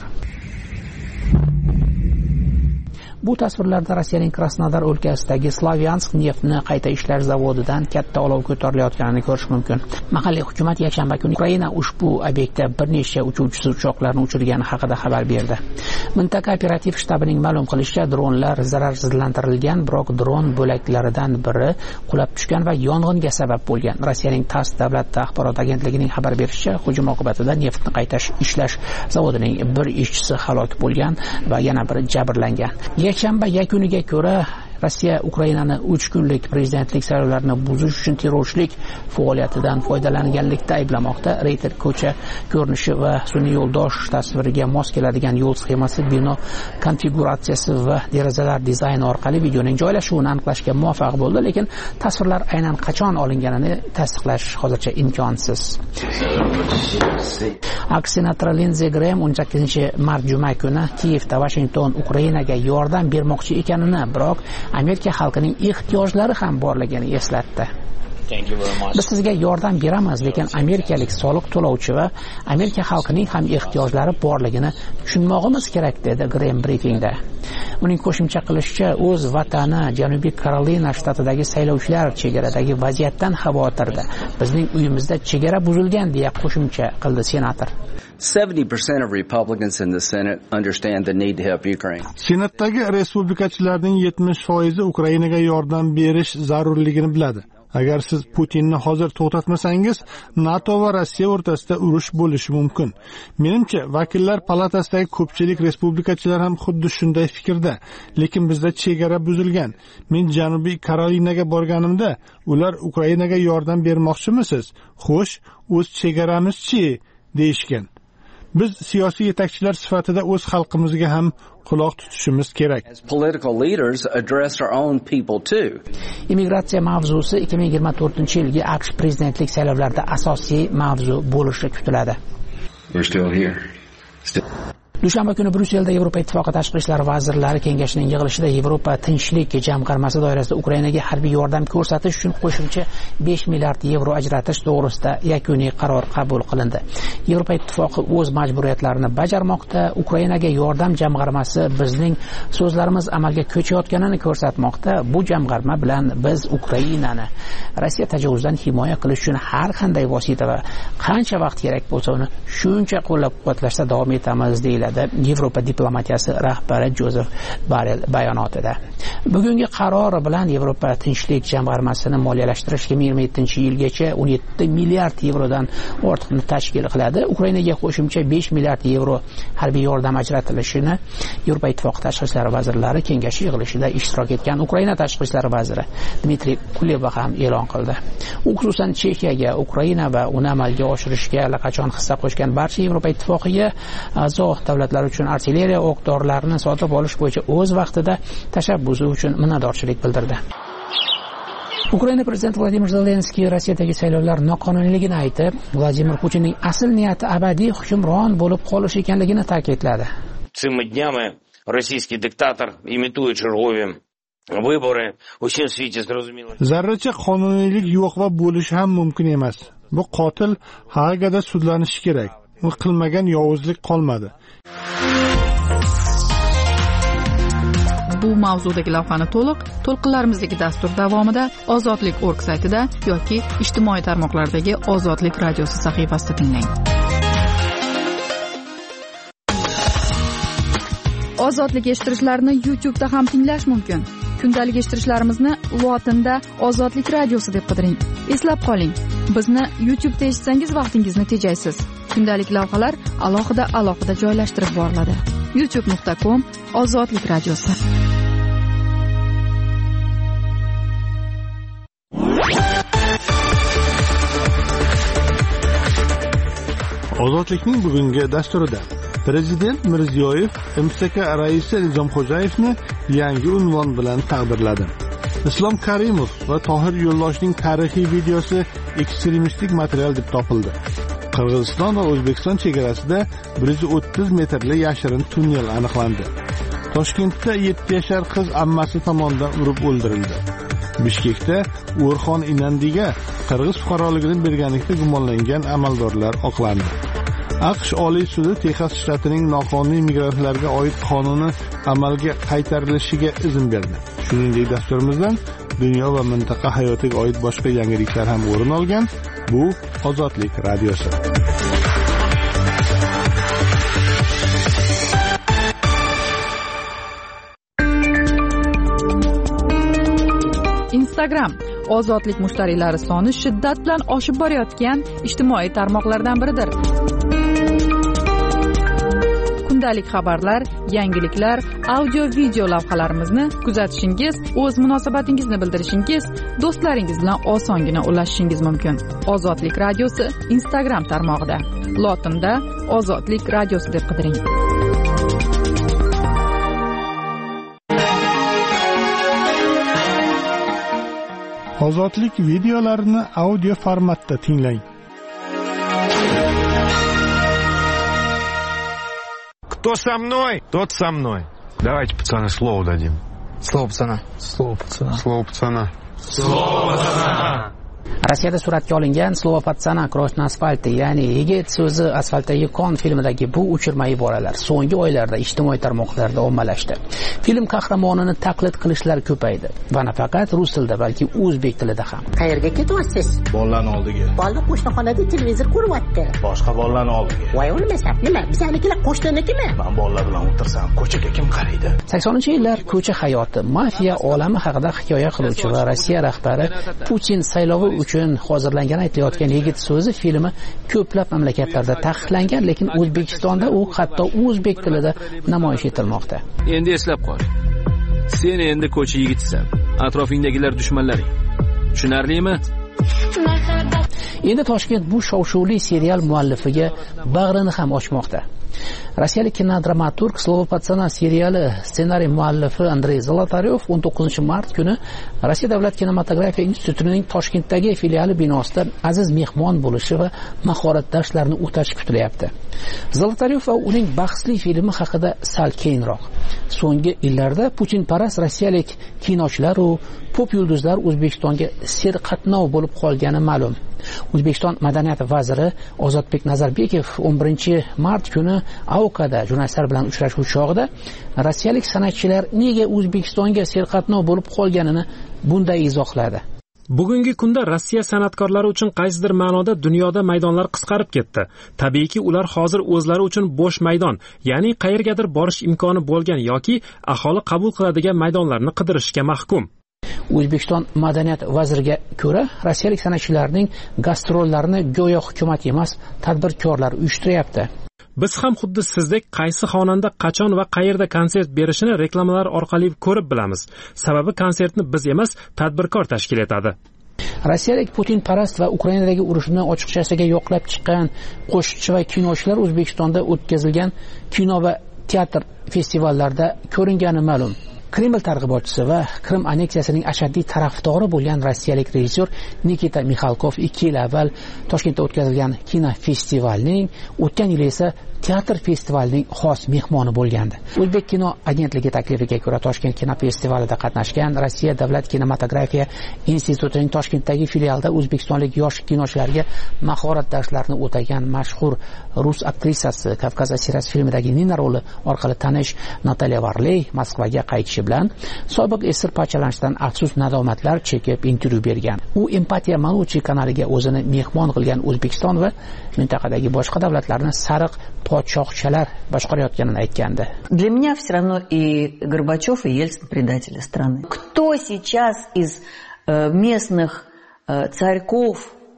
Bu tasvirlarda Rossiyaning Krasnodar o'lkasidagi Slavyansk neftni qayta ishlash zavodidan katta olov ko'tarilayotganini ko'rish mumkin. Mahalliy hukumat yakshanba kuni Ukraina ushbu obyektda bir nechta uchuvchisiz uchoqlarni uchirgani haqida xabar berdi. Mintaqa operativ shtabining ma'lum qilishicha, dronlar zararsizlantirilgan, biroq dron bo'laklaridan biri qulab tushgan va yong'inga sabab bo'lgan. Rossiyaning TASS davlat axborot agentligining xabar berishicha, hujum oqibatida neftni qayta ishlash zavodining bir ishchisi halok bo'lgan va yana biri jabrlangan. Yakshanba yakuniga ko'ra Rossiya Ukrainani 3 kunlik prezidentlik saylovlarini buzish uchun terrorchilik faoliyatidan foydalanganlikda ayblamoqda. Reuters ko'cha ko'rinishi va sun'iy yo'ldosh tasviriga mos keladigan yo'l sxemasi, bino konfiguratsiyasi va derazalar dizayni orqali videoning joylashuvini aniqlashga muvaffaq bo'ldi, lekin tasvirlar aynan qachon olinganini tasdiqlash hozircha imkonsiz. AQSh senatori Lindsey Graham 18-mart juma kuni Kiyevda Washington Ukrainaga yordam bermoqchi ekanini, biroq Amerika xalqining ehtiyojlari ham borligini eslatdi. Biz sizga yordam beramiz, lekin amerikalik soliq to'lovchi va Amerika xalqining ham ehtiyojlari borligini tushunmog'imiz kerak, dedi Graham brifingda. Uning qo'shimcha qilishicha, o'z vatani Janubiy Karolina shtatidagi saylovchilar chegaradagi vaziyatdan xavotirda. Bizning uyimizda chegara buzilgan, deya qo'shimcha qildi senator. 70% of Republicans in the Senate understand the need to help Ukraine. Senatdagi respublikachilarning 70% Ukrainaga yordam berish zarurligini biladi. Agar siz Putinni hozir to'xtatmasangiz, NATO va Rossiya o'rtasida urush bo'lishi mumkin. Menimcha, vakillar palatasidagi ko'pchilik respublikachilar ham xuddi shunday fikrda. Lekin bizda chegara buzilgan. Men Janubiy Karolinaga borganimda, ular Ukrainaga yordam bermoqchimisiz? Xo'sh, o'z chegaramiz-chi, deyishgan. Biz siyosiy yetakchilar sifatida o'z xalqimizga ham quloq tutishimiz kerak. Immigratsiya mavzusi 2024-yilgi AQSh prezidentlik saylovlarida asosiy mavzu bo'lishi kutiladi. Dushanba kuni Bryusselda Yevropa Ittifoqi tashqi ishlar vazirlari kengashining yig'ilishida Yevropa tinchlik jamg'armasi doirasida Ukrainaga harbiy yordam ko'rsatish uchun qo'shimcha 5 milliard yevro ajratish to'g'risida yakuniy qaror qabul qilindi. Yevropa Ittifoqi o'z majburiyatlarini bajarmoqda. Ukrainaga yordam jamg'armasi bizning so'zlarimiz amalga ko'chayotganini ko'rsatmoqda. Bu jamg'arma bilan biz Ukrainani Rossiya tajovuzdan himoya qilish uchun har qanday vosita va qancha vaqt kerak bo'lsa uni shuncha qo'llab-quvvatlashda davom etamiz, deyiladi deyiladi Yevropa diplomatiyasi rahbari Jozef Borrell bayonotida. Bugungi qaror bilan Yevropa tinchlik jamg'armasini moliyalashtirish 2027-yilgacha 17 milliard yevrodan ortiqni tashkil qiladi. Ukrainaga qo'shimcha 5 milliard yevro harbiy yordam ajratilishini Yevropa Ittifoqi tashqi ishlar vazirlari kengashi yig'ilishida ishtirok etgan Ukraina tashqi ishlar vaziri Dmitriy Kuleba ham e'lon qildi. U xususan Chexiyaga, Ukraina va uni amalga oshirishga allaqachon hissa qo'shgan barcha Yevropa Ittifoqiga a'zo davlatlar uchun artilleriya o'q-dorilarini sotib olish bo'yicha o'z vaqtida tashabbusi uchun minnatdorchilik bildirdi. Ukraina prezidenti Vladimir Zelenskiy Rossiyadagi saylovlar noqonuniyligini aytib, Vladimir Putinning asl niyati abadiy hukmron bo'lib qolish ekanligini ta'kidladi. Цими днями російський диктатор імітує чергові вибори. Усім світі зрозуміло. Zarracha qonuniylik yo'q va bo'lishi ham mumkin emas. Bu qotil Hagada sudlanishi kerak. U qilmagan yovuzlik qolmadi. Bu mavzudagi lavhani to'lqinlarimizdagi dastur davomida Ozodlik.org saytida yoki ijtimoiy tarmoqlardagi Ozodlik radiosi sahifasida tinglang. Ozodlik eshittirishlarni YouTube'da ham tinglash mumkin. Kundalik eshittirishlarimizni lotinda Ozodlik radiosi deb qidiring. Eslab qoling, bizni YouTube'da eshitsangiz vaqtingizni tejaysiz. Kundalik lavhalar alohida joylashtirib boriladi. youtube.com/Ozodlik radiosi. Ozodlikning bugungi dasturida Prezident Mirziyoyev MSK raisi Nizomxo'jayevni yangi unvon bilan taqdirladi. Islom Karimov va Tohir Yo'ldoshning tarixiy videosi ekstremistik material deb topildi. Qirg'iziston va O'zbekiston chegarasida 130 metrli yashirin tunnel aniqlandi. Toshkentda 7 yashar qiz ammasi tomonidan urib o'ldirildi. Bishkekda O'rxon Inandiga qirg'iz fuqaroligini berganlikda gumonlangan amaldorlar oqlandi. AQSh Oliy sudi Texas shtatining noqonuniy migrantlarga oid qonuni amalga qaytarilishiga izn berdi. Shuningdek, dasturimizdan dunyo va mintaqa hayotiga oid boshqa yangiliklar ham o'rin olgan. Bu Ozodlik radiosi. Instagram Ozodlik mushtariylari soni shiddat bilan oshib borayotgan ijtimoiy tarmoqlardan biridir. Kundalik xabarlar, yangiliklar, audio-video lavhalarimizni kuzatishingiz, o'z munosabatingizni bildirishingiz, do'stlaringiz bilan osongina ulashishingiz mumkin. Ozodlik radiosi Instagram tarmog'ida. Lotinda Ozodlik radiosi deb qidiring. Ozodlik videolarini audio formatda tinglang. Кто со мной, тот со мной. Давайте, пацаны, слово дадим. Слово пацана. Слово пацана. Слово пацана. Слово пацана. Rossiyada suratga olingan Slovo patsana Cross na asfalti, ya'ni yigit so'zi asfaltdagi kon filmidagi bu uchirma iboralar so'nggi oylarda ijtimoiy tarmoqlarda ommalashdi. Film qahramonini taqlid qilishlar ko'paydi va nafaqat rus tilida, balki o'zbek tilida ham. Qayerga ketyapsiz? Bolalarning oldiga. Bolalar qo'shnixonada televizor ko'ryapti. Boshqa bolalarning oldiga. Voy o'lmasa, nima? Bizanikilar qo'shninikimi? Men bolalar bilan o'tirsam, ko'chaga kim qaraydi? 80-yillar ko'cha hayoti, mafiya olami haqida hikoya qiluvchi va Rossiya rahbari Putin saylovi uchun hozirlangan aytilayotgan yigit so'zi filmi ko'plab mamlakatlarda taqiqlangan, lekin O'zbekistonda u hatto o'zbek tilida namoyish etilmoqda. Endi eslab qol. Sen endi ko'cha yigitsan. Atrofingdagilar dushmanlaring. Tushunarlimi? Endi Toshkent bu shov-shuvli serial muallifiga bag'rini ham ochmoqda. Rossiyalik kinodramaturg Slovo patsana seriali ssenariy muallifi Andrey Zolotaryov 19-mart kuni Rossiya davlat kinematografiya institutining Toshkentdagi filiali binosida aziz mehmon bo'lishi va mahorat darslarini o'tashi kutilyapti. Zolotaryov va uning bahsli filmi haqida sal keyinroq. So'nggi yillarda Putinparast rossiyalik kinochilar va pop yulduzlar O'zbekistonga serqatnov bo'lib qolgani ma'lum. O'zbekiston madaniyat vaziri Ozodbek Nazarbekov 11-mart kuni Aukada jurnalistlar bilan uchrashuv chog'ida rossiyalik san'atchilar nega O'zbekistonga serqatnov bo'lib qolganini bunday izohladi. Bugungi kunda Rossiya san'atkorlari uchun qaysidir ma'noda dunyoda maydonlar qisqarib ketdi. Tabiiyki, ular hozir o'zlari uchun bo'sh maydon, ya'ni qayergadir borish imkoni bo'lgan yoki aholi qabul qiladigan maydonlarni qidirishga mahkum. O'zbekiston madaniyat vaziriga ko'ra, rossiyalik san'atchilarning gastrollarini go'yo hukumat emas, tadbirkorlar uyushtiryapti. Biz ham xuddi sizdek qaysi xonanda qachon va qayerda konsert berishini reklamalar orqali ko'rib bilamiz. Sababi konsertni biz emas, tadbirkor tashkil etadi. Rossiyalik Putinparast va Ukrainadagi urushni ochiqchasiga yoqlab chiqqan qo'shiqchi va kinochilar O'zbekistonda o'tkazilgan kino va teatr festivallarida ko'ringani ma'lum. Kreml targ'ibotchisi va Krim anneksiyasining ashaddiy tarafdori bo'lgan rossiyalik rejissyor Nikita Mixalkov 2 yil avval Toshkentda o'tkazilgan kino festivalning, o'tgan yil esa teatr festivalining xos mehmoni bo'lgandi. O'zbek kino agentligi taklifiga ko'ra Toshkent kino festivalida qatnashgan Rossiya davlat kinematografiya institutining Toshkentdagi filialida o'zbekistonlik yosh kinochilarga mahorat darslarini o'tagan mashhur rus aktrisasi Kavkaz asirasi filmidagi Nina roli orqali tanish Natalya Varley Moskvaga qaytishi bilan sobiq esir parchalanishdan afsus nadomatlar chekib intervyu bergan. U Empatiya Manuchi kanaliga o'zini mehmon qilgan O'zbekiston va mintaqadagi boshqa davlatlarni sariq podshohchalar boshqarayotganini aytgandi. Для меня все равно и Горбачев, и Ельцин предатели страны. Кто сейчас из местных царьков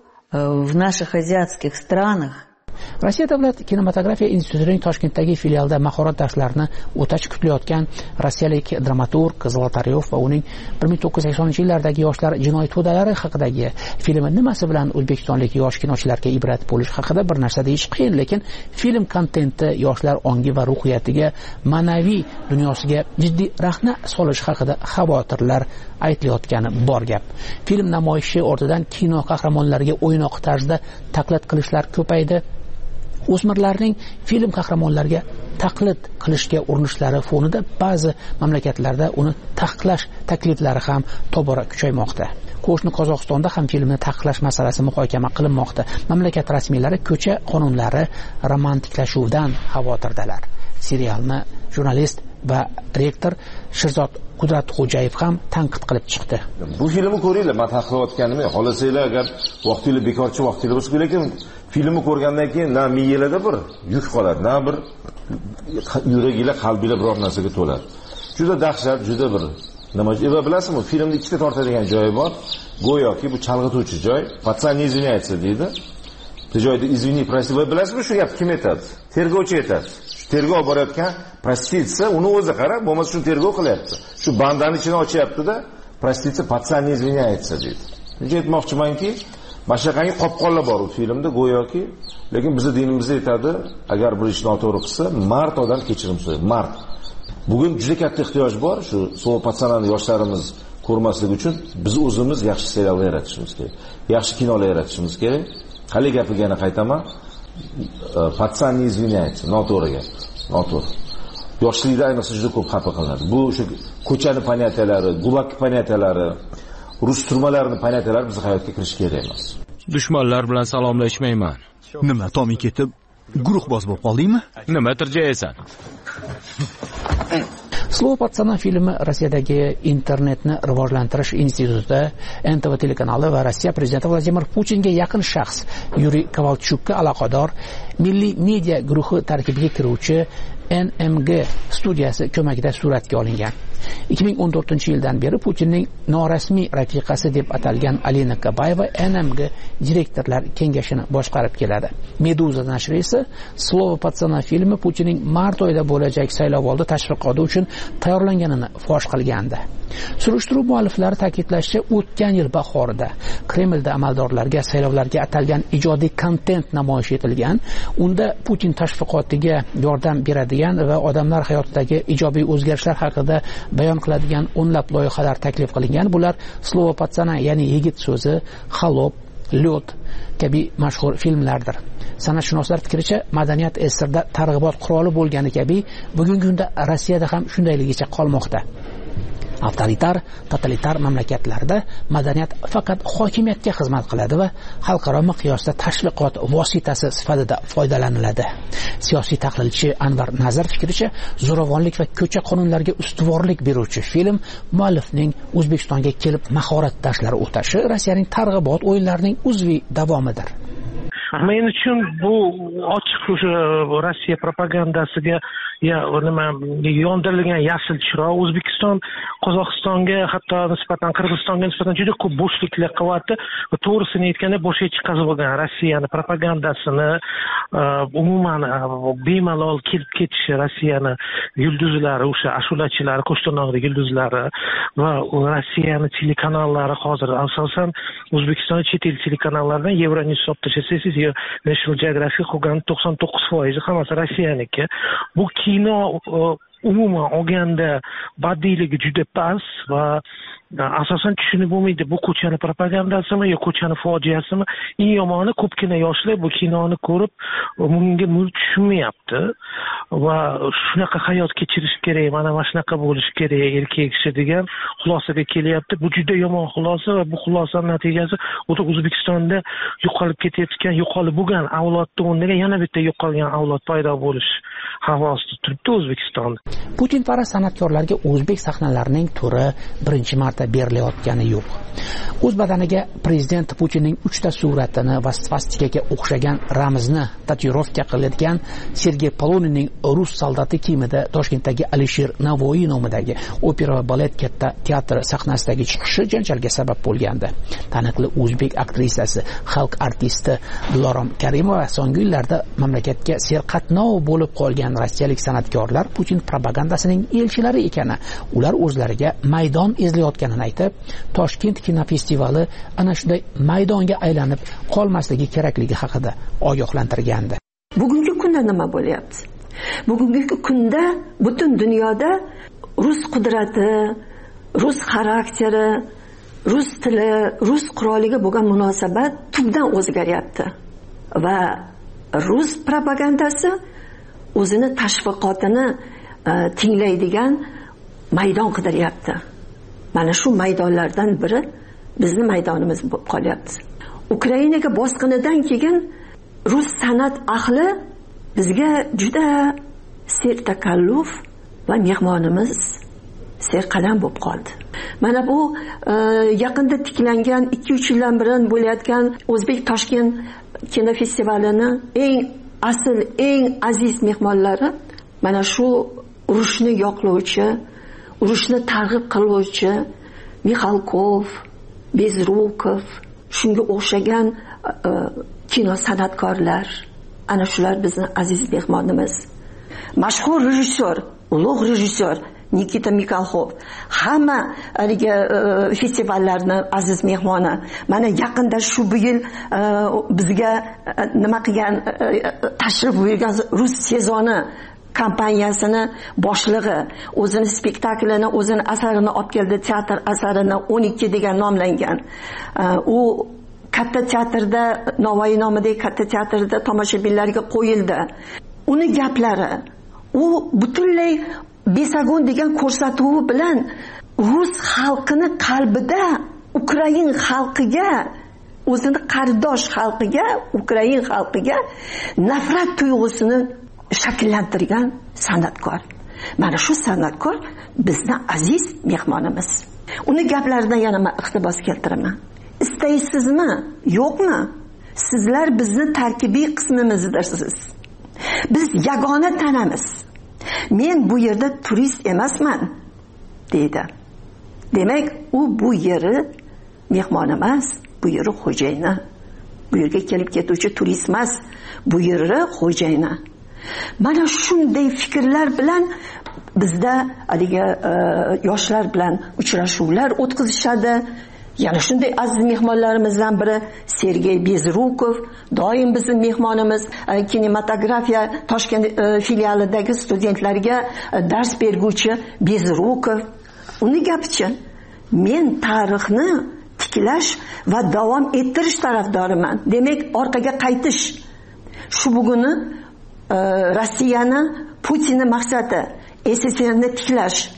в наших азиатских странах Rossiya davlat kinematografiya institutining Toshkentdagi filialida mahorat darslarini o'tash kutilayotgan rossiyalik dramaturg Zolotaryov va uning 1980-yillardagi yoshlar jinoiy to'dalari haqidagi filmi nimasi bilan o'zbekistonlik yosh kinochilarga ibrat bo'lish haqida bir narsa deyish qiyin, lekin film kontenti yoshlar ongi va ruhiyatiga, ma'naviy dunyosiga jiddiy rahna solish haqida xavotirlar aytilayotgani bor gap. Film namoyishi ortidan kino qahramonlariga o'ynoq tarzda taqlid qilishlar ko'paydi. O'smirlarning film qahramonlariga taqlid qilishga urinishlari fonida ba'zi mamlakatlarda uni taqiqlash takliflari ham tobora kuchaymoqda. Qo'shni Qozog'istonda ham filmni taqiqlash masalasi muhokama qilinmoqda. Mamlakat rasmiylari ko'cha qonunlari romantiklashuvidan xavotirdalar. Serialni jurnalist va rektor Shirzod Qudratxo'jayev ham tanqid qilib chiqdi. Bu filmni ko'ringlar, men taqiqlayotganimni xohlasanglar, agar vaqtingiz bekorchi vaqtingiz bo'lsa, lekin filmni ko'rgandan keyin na miyangizda bir yuk qoladi, na bir yuragingizda, qalbingizda biror narsaga to'ladi. Juda dahshat, juda bir nima eva bilasizmi, filmda ikkita tortadigan joyi bor. Go'yoki bu chalg'ituvchi joy, "Patsan ne извиняется" deydi. Bu joyda "Извини, прости" va bilasizmi shu gap kim aytadi? Tergovchi aytadi. Tergov borayotgan prostitutsiya uni o'zi qarab, bo'lmasa shuni tergov qilyapti. Shu bandani ichini ochyapti-da, prostitutsiya "Patsan не извиняется" deydi. Nega aytmoqchimanki, mashaqangi qopqonlar bor u filmda go'yoki, lekin bizning dinimiz aytadi, agar bir ishni noto'g'ri qilsa, mard odam kechirim so'raydi. Mard. Bugun juda katta ehtiyoj bor shu so'l patsanani yoshlarimiz ko'rmasligi uchun biz o'zimiz yaxshi seriallar yaratishimiz kerak. Yaxshi kinolar yaratishimiz kerak. Hali gapigani qaytaman. Patsan не извиняется, noto'g'ri gap. Noto'g'ri. Yoshlikda ayniqsa juda ko'p xafa qilinadi. Bu o'sha ko'chani panyatelari, gubak panyatelari, rus turmalarining panyatelari bizning hayotga kirish kerak emas. Dushmanlar bilan salomlashmayman. Nima, Tomi ketib, guruhboz bo'lib qoldingmi? Nima tirjayasan? Slovo patsana filmi Rossiyadagi internetni rivojlantirish institutida NTV telekanali va Rossiya prezidenti Vladimir Putinga yaqin shaxs Yuriy Kovalchukka aloqador milliy media guruhi tarkibiga kiruvchi NMG studiyasi ko'magida suratga olingan. 2014-yildan beri Putinning norasmiy rafiqasi deb atalgan Alina Kabayeva NMG direktorlar kengashini boshqarib keladi. Meduza nashri esa Slovo patsana filmi Putinning mart oyida bo'lajak saylovoldi tashviqoti uchun tayyorlanganini fosh qilgandi. Surishtiruv mualliflari ta'kidlashicha, o'tgan yil bahorida Kremlda amaldorlarga saylovlarga atalgan ijodiy kontent namoyish etilgan. Unda Putin tashviqotiga yordam beradigan va odamlar hayotidagi ijobiy o'zgarishlar haqida bayon qiladigan o'nlab loyihalar taklif qilingan. Bular Slovo patsana, ya'ni yigit so'zi, Xalob, Lyot kabi mashhur filmlardir. San'atshunoslar fikricha, madaniyat esirda targ'ibot quroli bo'lgani kabi bugungi kunda Rossiyada ham shundayligicha qolmoqda. Avtoritar, totalitar mamlakatlarda madaniyat faqat hokimiyatga xizmat qiladi va xalqaro miqyosda tashviqot vositasi sifatida foydalaniladi. Siyosiy tahlilchi Anvar Nazar fikricha, zo'ravonlik va ko'cha qonunlariga ustuvorlik beruvchi film muallifning O'zbekistonga kelib mahorat darslari o'tashi Rossiyaning targ'ibot o'yinlarining uzviy davomidir. Men uchun bu ochiq o'sha Rossiya propagandasiga nima yondirilgan yashil chiroq. O'zbekiston Qozog'istonga, hatto nisbatan Qirg'izistonga nisbatan juda ko'p bo'shliklar qilyapti. To'g'risini aytganda boshga chiqazib olgan Rossiyani propagandasini, umuman bemalol kelib ketishi Rossiyani yulduzlari, o'sha ashulachilari, qo'shtirnoqdagi yulduzlari va Rossiyani telekanallari hozir asosan O'zbekistonning chet el telekanallaridan Euronews tashlasangiz, National Geographic qolgan 99% hammasi Rossiyaniki. Bu kino umuman olganda badiiyligi juda past va asosan tushunib bo'lmaydi, bu ko'chani propagandasimi yo ko'chani fojiasimi. Eng yomoni ko'pgina yoshlar bu kinoni ko'rib bunga tushunmayapti va shunaqa hayot kechirish kerak, mana shunaqa bo'lish kerak erkak kishi degan xulosaga kelyapti. Bu juda yomon xulosa va bu xulosaning natijasi O'zbekistonda yo'qolib ketayotgan, yo'qolib bo'lgan avlodni o'rniga yana bitta yo'qolgan avlod paydo bo'lish havosida turibdi O'zbekistonda. Putinparast san'atkorlarga o'zbek sahnalarining turi birinchi marta berilayotgani yo'q. O'z badaniga prezident Putinning 3 ta suratini va svastikaga o'xshagan ramzni tatuirovka qiladigan Sergey Poloninning rus soldati kiyimida Toshkentdagi Alisher Navoiy nomidagi opera va balet katta teatr sahnasidagi chiqishi janjalga sabab bo'lgandi. Taniqli o'zbek aktrisasi, xalq artisti Dilorom Karimova so'nggi yillarda mamlakatga serqatnov bo'lib qolgan rossiyalik san'atkorlar Putin propagandasining elchilari ekani, ular o'zlariga maydon izlayotganini aytib, Toshkent kinofestivali ana shunday maydonga aylanib qolmasligi kerakligi haqida ogohlantirgandi. Bugungi kunda nima bo'lyapti? Bugungi kunda butun dunyoda rus qudrati, rus xarakteri, rus tili, rus quroliga bo'lgan munosabat tubdan o'zgaryapti va rus propagandasi o'zini tashviqotini tinglaydigan maydon qidiryapti. Mana shu maydonlardan biri bizning maydonimiz bo'lib qolyapti. Ukrainaga bosqinidan keyin rus san'at ahli bizga juda sertakalluf va mehmonimiz serqadam bo'lib qoldi. Mana bu yaqinda tiklangan 2-3 yildan beri bo'layotgan O'zbek Toshkent kinofestivalini eng aziz mehmonlari mana shu urushni yoqlovchi, urushni targ'ib qiluvchi Mixalkov, Bezrukov, shunga o'xshagan kino san'atkorlar, ana shular bizning aziz mehmonimiz. Mashhur rejissyor, ulug' rejissyor Nikita Mikhalkov hamma festivallarning aziz mehmoni. Mana yaqinda shu bu yil bizga nima qilgan tashrif buyurgan rus sezoni kompaniyasini boshlig'i o'zini spektaklini, o'zini asarini olib keldi, teatr asarini 12 degan nomlangan. U katta teatrda, Navoiy nomidagi katta teatrda tomoshabinlarga qo'yildi. Uni gaplari, u butunlay Besagon degan ko'rsatuvi bilan rus xalqini qalbida Ukrain xalqiga, o'zini qardosh xalqiga, Ukrain xalqiga nafrat tuyg'usini shakllantirgan san'atkor. Mana shu san'atkor bizning aziz mehmonimiz. Uni gaplaridan yana men iqtibos keltiraman. Istaysizmi, yo'qmi? Sizlar bizning tarkibiy qismimizdirsiz. Biz yagona tanamiz. Men bu yerda turist emasman, deydi. Demak, u bu yeri mehmon emas, bu yeri xo'jayini. Bu yerga kelib ketuvchi turist emas, bu yeri xo'jayini. Mana shunday fikrlar bilan bizda haligi yoshlar bilan uchrashuvlar o'tkazishadi. Yana shunday aziz mehmonlarimizdan biri Sergey Bezrukov, doim bizning mehmonimiz, kinematografiya Toshkent filialidagi studentlarga dars berguvchi Bezrukov. Uni gapichi, men tarixni tiklash va davom ettirish tarafdoriman. Demak, orqaga qaytish. Shu buguni Rossiyani, Putinning maqsadi SSSRni tiklash.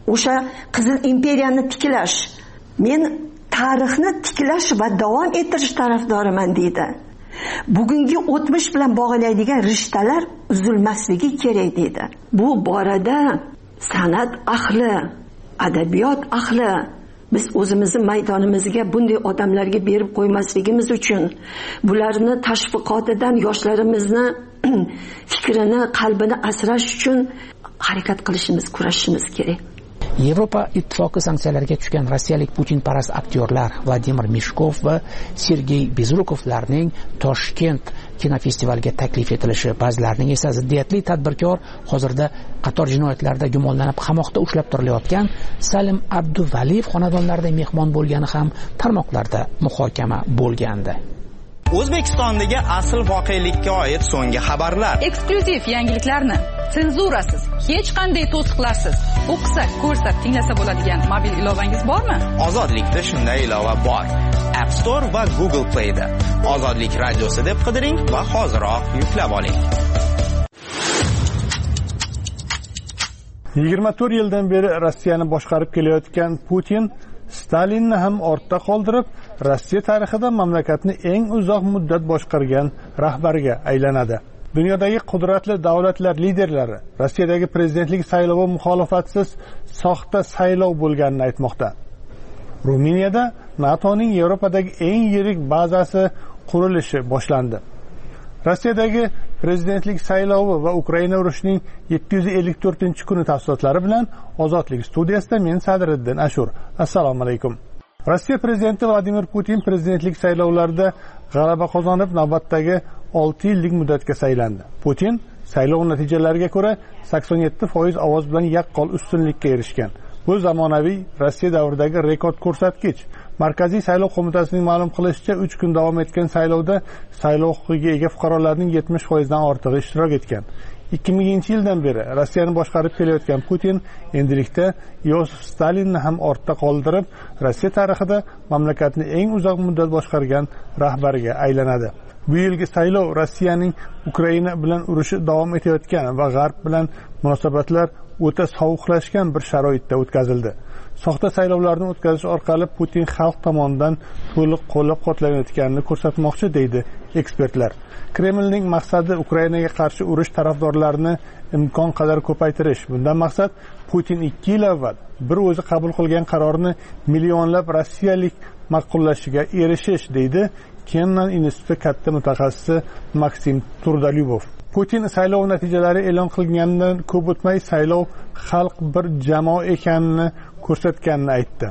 o'sha qizil imperiyani tiklash. Men tarixni tiklash va davom ettirish tarafdoriman deydi. Bugungi o'tmish bilan bog'laydigan rishtalar uzilmasligi kerak deydi. Bu borada san'at ahli, adabiyot ahli biz o'zimizni maydonimizga bunday odamlarga berib qo'ymasligimiz uchun, bularni tashviqotidan yoshlarimizni fikrini, qalbini asrash uchun harakat qilishimiz, kurashishimiz kerak. Yevropa ittifoqi sanksiyalarga tushgan rossiyalik Putin-parast aktyorlar Vladimir Mishkov va Sergey Bezrukovlarning Toshkent kinofestivaliga taklif etilishi, ba'zilarining esa ziddiyatli tadbirkor, hozirda qator jinoyatlarda gumonlanib qamoqda ushlab turilayotgan Salim Abduvaliyev xonadonlarida mehmon bo'lgani ham tarmoqlarda muhokama bo'lgandi. O'zbekistondagi asl voqelikka oid so'nggi xabarlar. Eksklyuziv yangiliklarni senzurasiz, hech qanday to'siqlarsiz o'qisa, ko'rsa, tinglasa bo'ladigan mobil ilovangiz bormi? Ozodlikda shunday ilova bor. App Store va Google Play'da. Ozodlik radiosi deb qidiring va hoziroq yuklab oling. 24 yildan beri Rossiyani boshqarib kelayotgan Putin Stalinni ham ortda qoldirib, Rossiya tarixida mamlakatni eng uzoq muddat boshqargan rahbarga aylanadi. Dunyodagi qudratli davlatlar liderlari Rossiyadagi prezidentlik saylovi muxolifatsiz soxta saylov bo'lganini aytmoqda. Ruminiyada NATOning Yevropadagi eng yirik bazasi qurilishi boshlandi. Rossiyadagi prezidentlik saylovi va Ukraina urushining 754-kuni tafsilotlari bilan Ozodlik studiyasida men Sadriddin Ashur. Assalomu alaykum. Rossiya prezidenti Vladimir Putin prezidentlik saylovlarida g'alaba qozonib, navbatdagi 6 yillik muddatga saylandi. Putin saylov natijalariga ko'ra 87% ovoz bilan yaqqol ustunlikka erishgan. Bu zamonaviy Rossiya davridagi rekord ko'rsatkich. Markaziy saylov qo'mitasining ma'lum qilishicha, 3 kun davom etgan saylovda saylov huquqiga ega fuqarolarning 70% dan ortig'i ishtirok etgan. 2000-yildan beri Rossiyani boshqarib kelayotgan Putin endilikda Yosif Stalinni ham ortda qoldirib, Rossiya tarixida mamlakatni eng uzoq muddat boshqargan rahbarga aylanadi. Bu yilgi saylov Rossiyaning Ukraina bilan urushi davom etayotgan va G'arb bilan munosabatlar o'ta sovuqlashgan bir sharoitda o'tkazildi. Soxta saylovlarni o'tkazish orqali Putin xalq tomonidan to'liq qo'llab-quvvatlanayotganini ko'rsatmoqchi deydi ekspertlar. Kremlning maqsadi Ukrainaga qarshi urush tarafdorlarini imkon qadar ko'paytirish. Bundan maqsad Putin 2 yil avval bir o'zi qabul qilgan qarorni millionlab rossiyalik ma'qullashiga erishish, deydi Kennan instituti katta mutaxassisi Maksim Turdalyubov. Putin saylov natijalari e'lon qilinganidan ko'p o'tmay saylov xalq bir jamoa ekanini ko'rsatganini aytdi.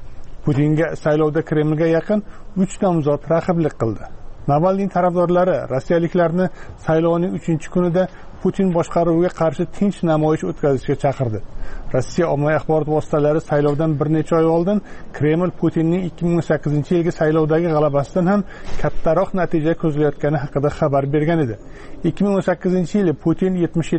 Putinga saylovda Kremlga yaqin 3 nomzod raqiblik qildi. Navalniy tarafdorlari rossiyaliklarni saylovning 3-kunida Putin boshqaruviga qarshi tinch namoyish o'tkazishga chaqirdi. Rossiya ommaviy axborot vositalari saylovdan bir necha oy oldin Kreml Putinning 2018-yilgi saylovdagi g'alabasidan ham kattaroq natija ko'zlayotgani haqida xabar bergan edi. 2018-yili Putin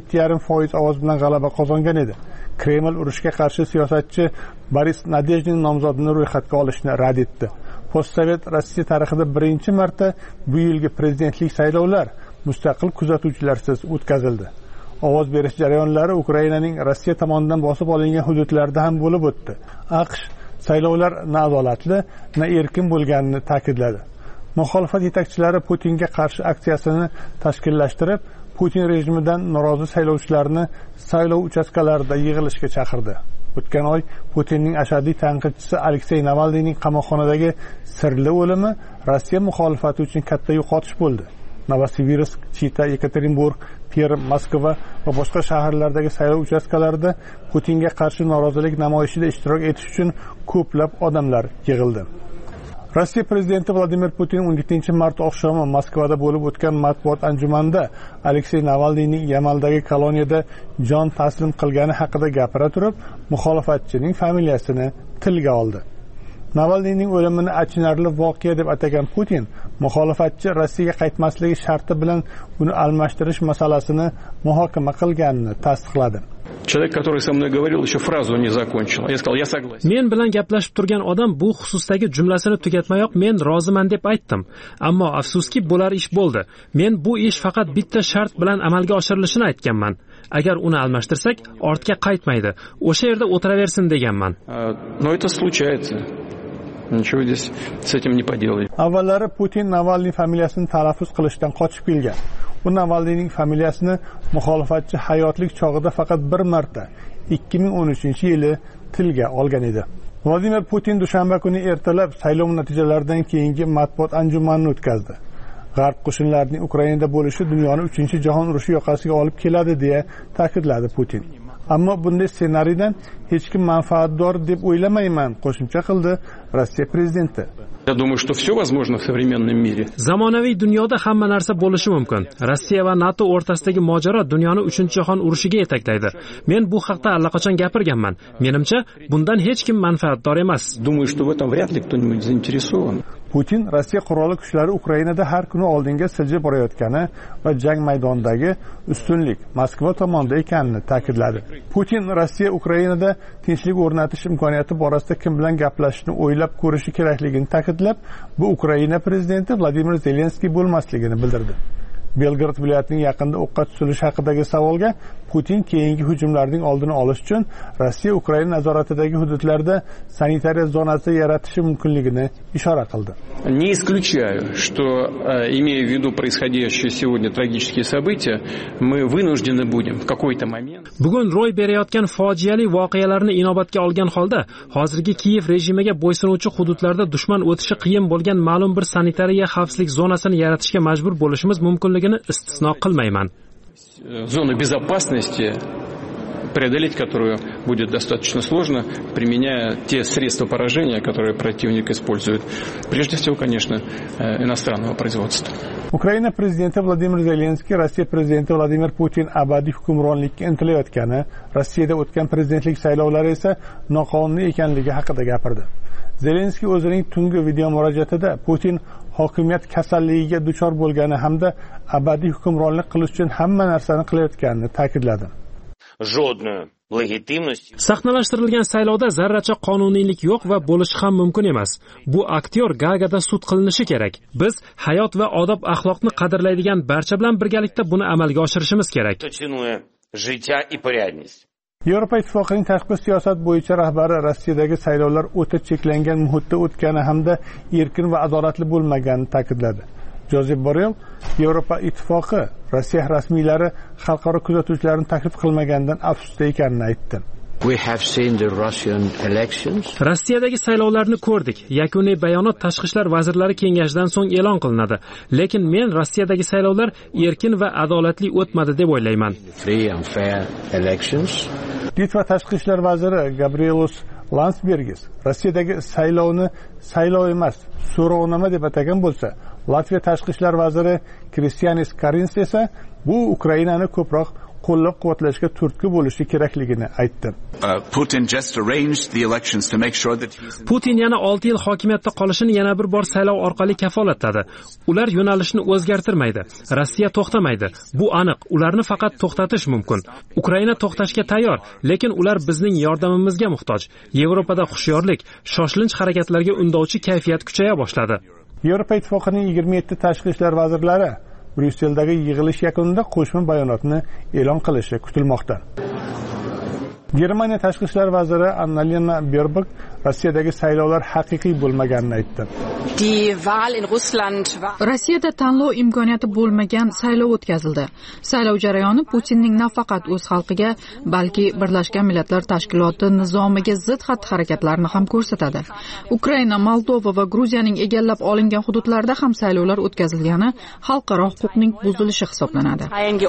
77,5% ovoz bilan g'alaba qozongan edi. Kreml urushga qarshi siyosatchi Boris Nadejnin nomzodini ro'yxatga olishni rad etdi. Postsovet Rossiya tarixida birinchi marta bu yilgi prezidentlik saylovlar mustaqil kuzatuvchilarsiz o'tkazildi. Ovoz berish jarayonlari Ukrainaning Rossiya tomonidan bosib olingan hududlarda ham bo'lib o'tdi. AQSh saylovlar na adolatli, na erkin bo'lganini ta'kidladi. Muxolifat yetakchilari Putinga qarshi aksiyasini tashkillashtirib, Putin rejimidan norozi saylovchilarni saylov uchastkalarida yig'ilishga chaqirdi. O'tgan oy Putinning ashaddiy tanqidchisi Aleksey Navalniyning qamoqxonadagi sirli o'limi Rossiya muxolifati uchun katta yo'qotish bo'ldi. Novosibirsk, Chita, Yekaterinburg, Perm, Moskva va boshqa shaharlardagi saylov uchastkalarida Putinga qarshi norozilik namoyishida ishtirok etish uchun ko'plab odamlar yig'ildi. Rossiya prezidenti Vladimir Putin 17-mart oqshomi Moskvada bo'lib o'tgan matbuot anjumanida Aleksey Navalniyning Yamaldagi koloniyada jon taslim qilgani haqida gapira turib, muxolifatchining familiyasini tilga oldi. Navalniyning o'limini achinarli voqea deb atagan Putin, muxolifatchi Rossiyaga qaytmasligi sharti bilan uni almashtirish masalasini muhokama qilganini tasdiqladi. Человек, который со мной говорил, еще фразу не закончил. Я сказал, я согласен. Men bilan gaplashib turgan odam bu xususdagi jumlasini tugatmayoq men roziman deb aytdim. Ammo afsuski bo'lar ish bo'ldi. Men bu ish faqat bitta shart bilan amalga oshirilishini aytganman. Agar uni almashtirsak, ortga qaytmaydi. O'sha yerda o'tiraversin deganman. Но это случается. Nичего здесь с этим не поделаешь. Avvallari Putin Navalniy familiyasini talaffuz qilishdan qochib kelgan. U Navalniyning familiyasini muxolifatchi hayotlik chog'ida faqat bir marta 2013-yili tilga olgan edi. Vladimir Putin dushanba kuni ertalab saylov natijalaridan keyingi matbuot anjumanini o'tkazdi. G'arb qo'shinlarining Ukrainada bo'lishi dunyoni 3-jahon urushi yoqasiga olib keladi deya ta'kidladi Putin. Ammo bunday ssenariydan hech kim manfaatdor deb o'ylamayman, qo'shimcha qildi Rossiya prezidenti. Я думаю, что все возможно в современном мире. Zamonaviy dunyoda hamma narsa bo'lishi mumkin. Rossiya va NATO o'rtasidagi mojaro dunyoni 3-jahon urushiga yetaklaydi. Men bu haqda allaqachon gapirganman. Menimcha, bundan hech kim manfaatdor emas. Думаю, что в этом вряд ли кто-нибудь заинтересован. Putin Rossiya qurolli kuchlari Ukrainada har kuni oldinga siljib borayotgani va jang maydonidagi ustunlik Moskva tomonida ekanini ta'kidladi. Putin Rossiya Ukrainada tinchlik o'rnatish imkoniyati borasida kim bilan gaplashishni o'ylab ko'rishi kerakligini ta'kidlab, bu Ukraina prezidenti Vladimir Zelenskiy bo'lmasligini bildirdi. Belgrad viloyatining yaqinda o'qqa tutilishi haqidagi savolga Putin keyingi hujumlarning oldini olish uchun Rossiya Ukraina nazoratidagi hududlarda sanitariya zonasi yaratishi mumkinligini ishora qildi. Не исключаю, что, имея в виду происходящие сегодня трагические события, мы вынуждены будем в какой-то момент. Bugun ro'y berayotgan fojiali voqealarni inobatga olgan holda, hozirgi Kiyev rejimiga bo'ysunuvchi hududlarda dushman o'tishi qiyin bo'lgan ma'lum bir sanitariya xavfsizlik zonasini yaratishga majbur bo'lishimiz mumkinligini istisno qilmayman. Зону безопасности, преодолеть которую будет достаточно сложно, применяя те средства поражения, которые противник использует. Прежде всего, конечно, иностранного производства. Ukraina prezidenti Vladimir Zelenskiy Rossiya prezidenti Vladimir Putin abadiy hukmronlikka intilayotgani, Rossiyada o'tgan prezidentlik saylovlari esa noqonuniy ekanligi haqida gapirdi. Zelenskiy o'zining tungi video murojaatida Putin hokimiyat kasalligiga duchor bo'lgani hamda abadiy hukmronlik qilish uchun hamma narsani qilayotganini ta'kidladi. Sahnalashtirilgan saylovda zarracha qonuniylik yo'q va bo'lishi ham mumkin emas. Bu aktyor Gagada sud qilinishi kerak. Biz hayot va odob axloqni qadrlaydigan barcha bilan birgalikda buni amalga oshirishimiz kerak. Yevropa Ittifoqining tashqi siyosat bo'yicha rahbari Rossiyadagi saylovlar o'ta cheklangan muhitda o'tgani hamda erkin va adolatli bo'lmaganini ta'kidladi. Jozef Borrell Yevropa Ittifoqi Rossiya rasmiylari xalqaro kuzatuvchilarni taklif qilmaganidan afsusda ekanini aytdi. Rossiyadagi saylovlarni ko'rdik. Yakuniy bayonot Tashqi ishlar vazirlari kengashidan so'ng e'lon qilinadi. Lekin men Rossiyadagi saylovlar erkin va adolatli o'tmadi deb o'ylayman. Litva tashqi ishlar vaziri Gabrielus Landsbergis Rossiyadagi saylovni saylov emas, so'rovnoma deb atagan bo'lsa, Latviya tashqi ishlar vaziri Kristianis Karins esa bu Ukrainani ko'proq qo'llab-quvvatlashga turtki bo'lishi kerakligini aytdi. Putin yana 6 yil hokimiyatda qolishini yana bir bor saylov orqali kafolatadi. Ular yo'nalishni o'zgartirmaydi. Rossiya to'xtamaydi. Bu aniq. Ularni faqat to'xtatish mumkin. Ukraina to'xtashga tayyor, lekin ular bizning yordamimizga muhtoj. Yevropada hushyorlik, shoshilinch harakatlarga undovchi kayfiyat kuchaya boshladi. Yevropa Ittifoqining 27 tashqi ishlar vazirlari Bryusseldagi yig'ilish yakunida qo'shma bayonotni e'lon qilishi kutilmoqda. Germaniya tashqi ishlar vaziri Annalena Baerbock Rossiyadagi saylovlar haqiqiy bo'lmaganini aytdi. Rossiyada tanlov imkoniyati bo'lmagan saylov o'tkazildi. Saylov jarayoni Putinning nafaqat o'z xalqiga, balki Birlashgan Millatlar Tashkiloti nizomiga zid xatti-harakatlarni ham ko'rsatadi. Ukraina, Moldova va Gruziyaning egallab olingan hududlarda ham saylovlar o'tkazilgani xalqaro huquqning buzilishi hisoblanadi.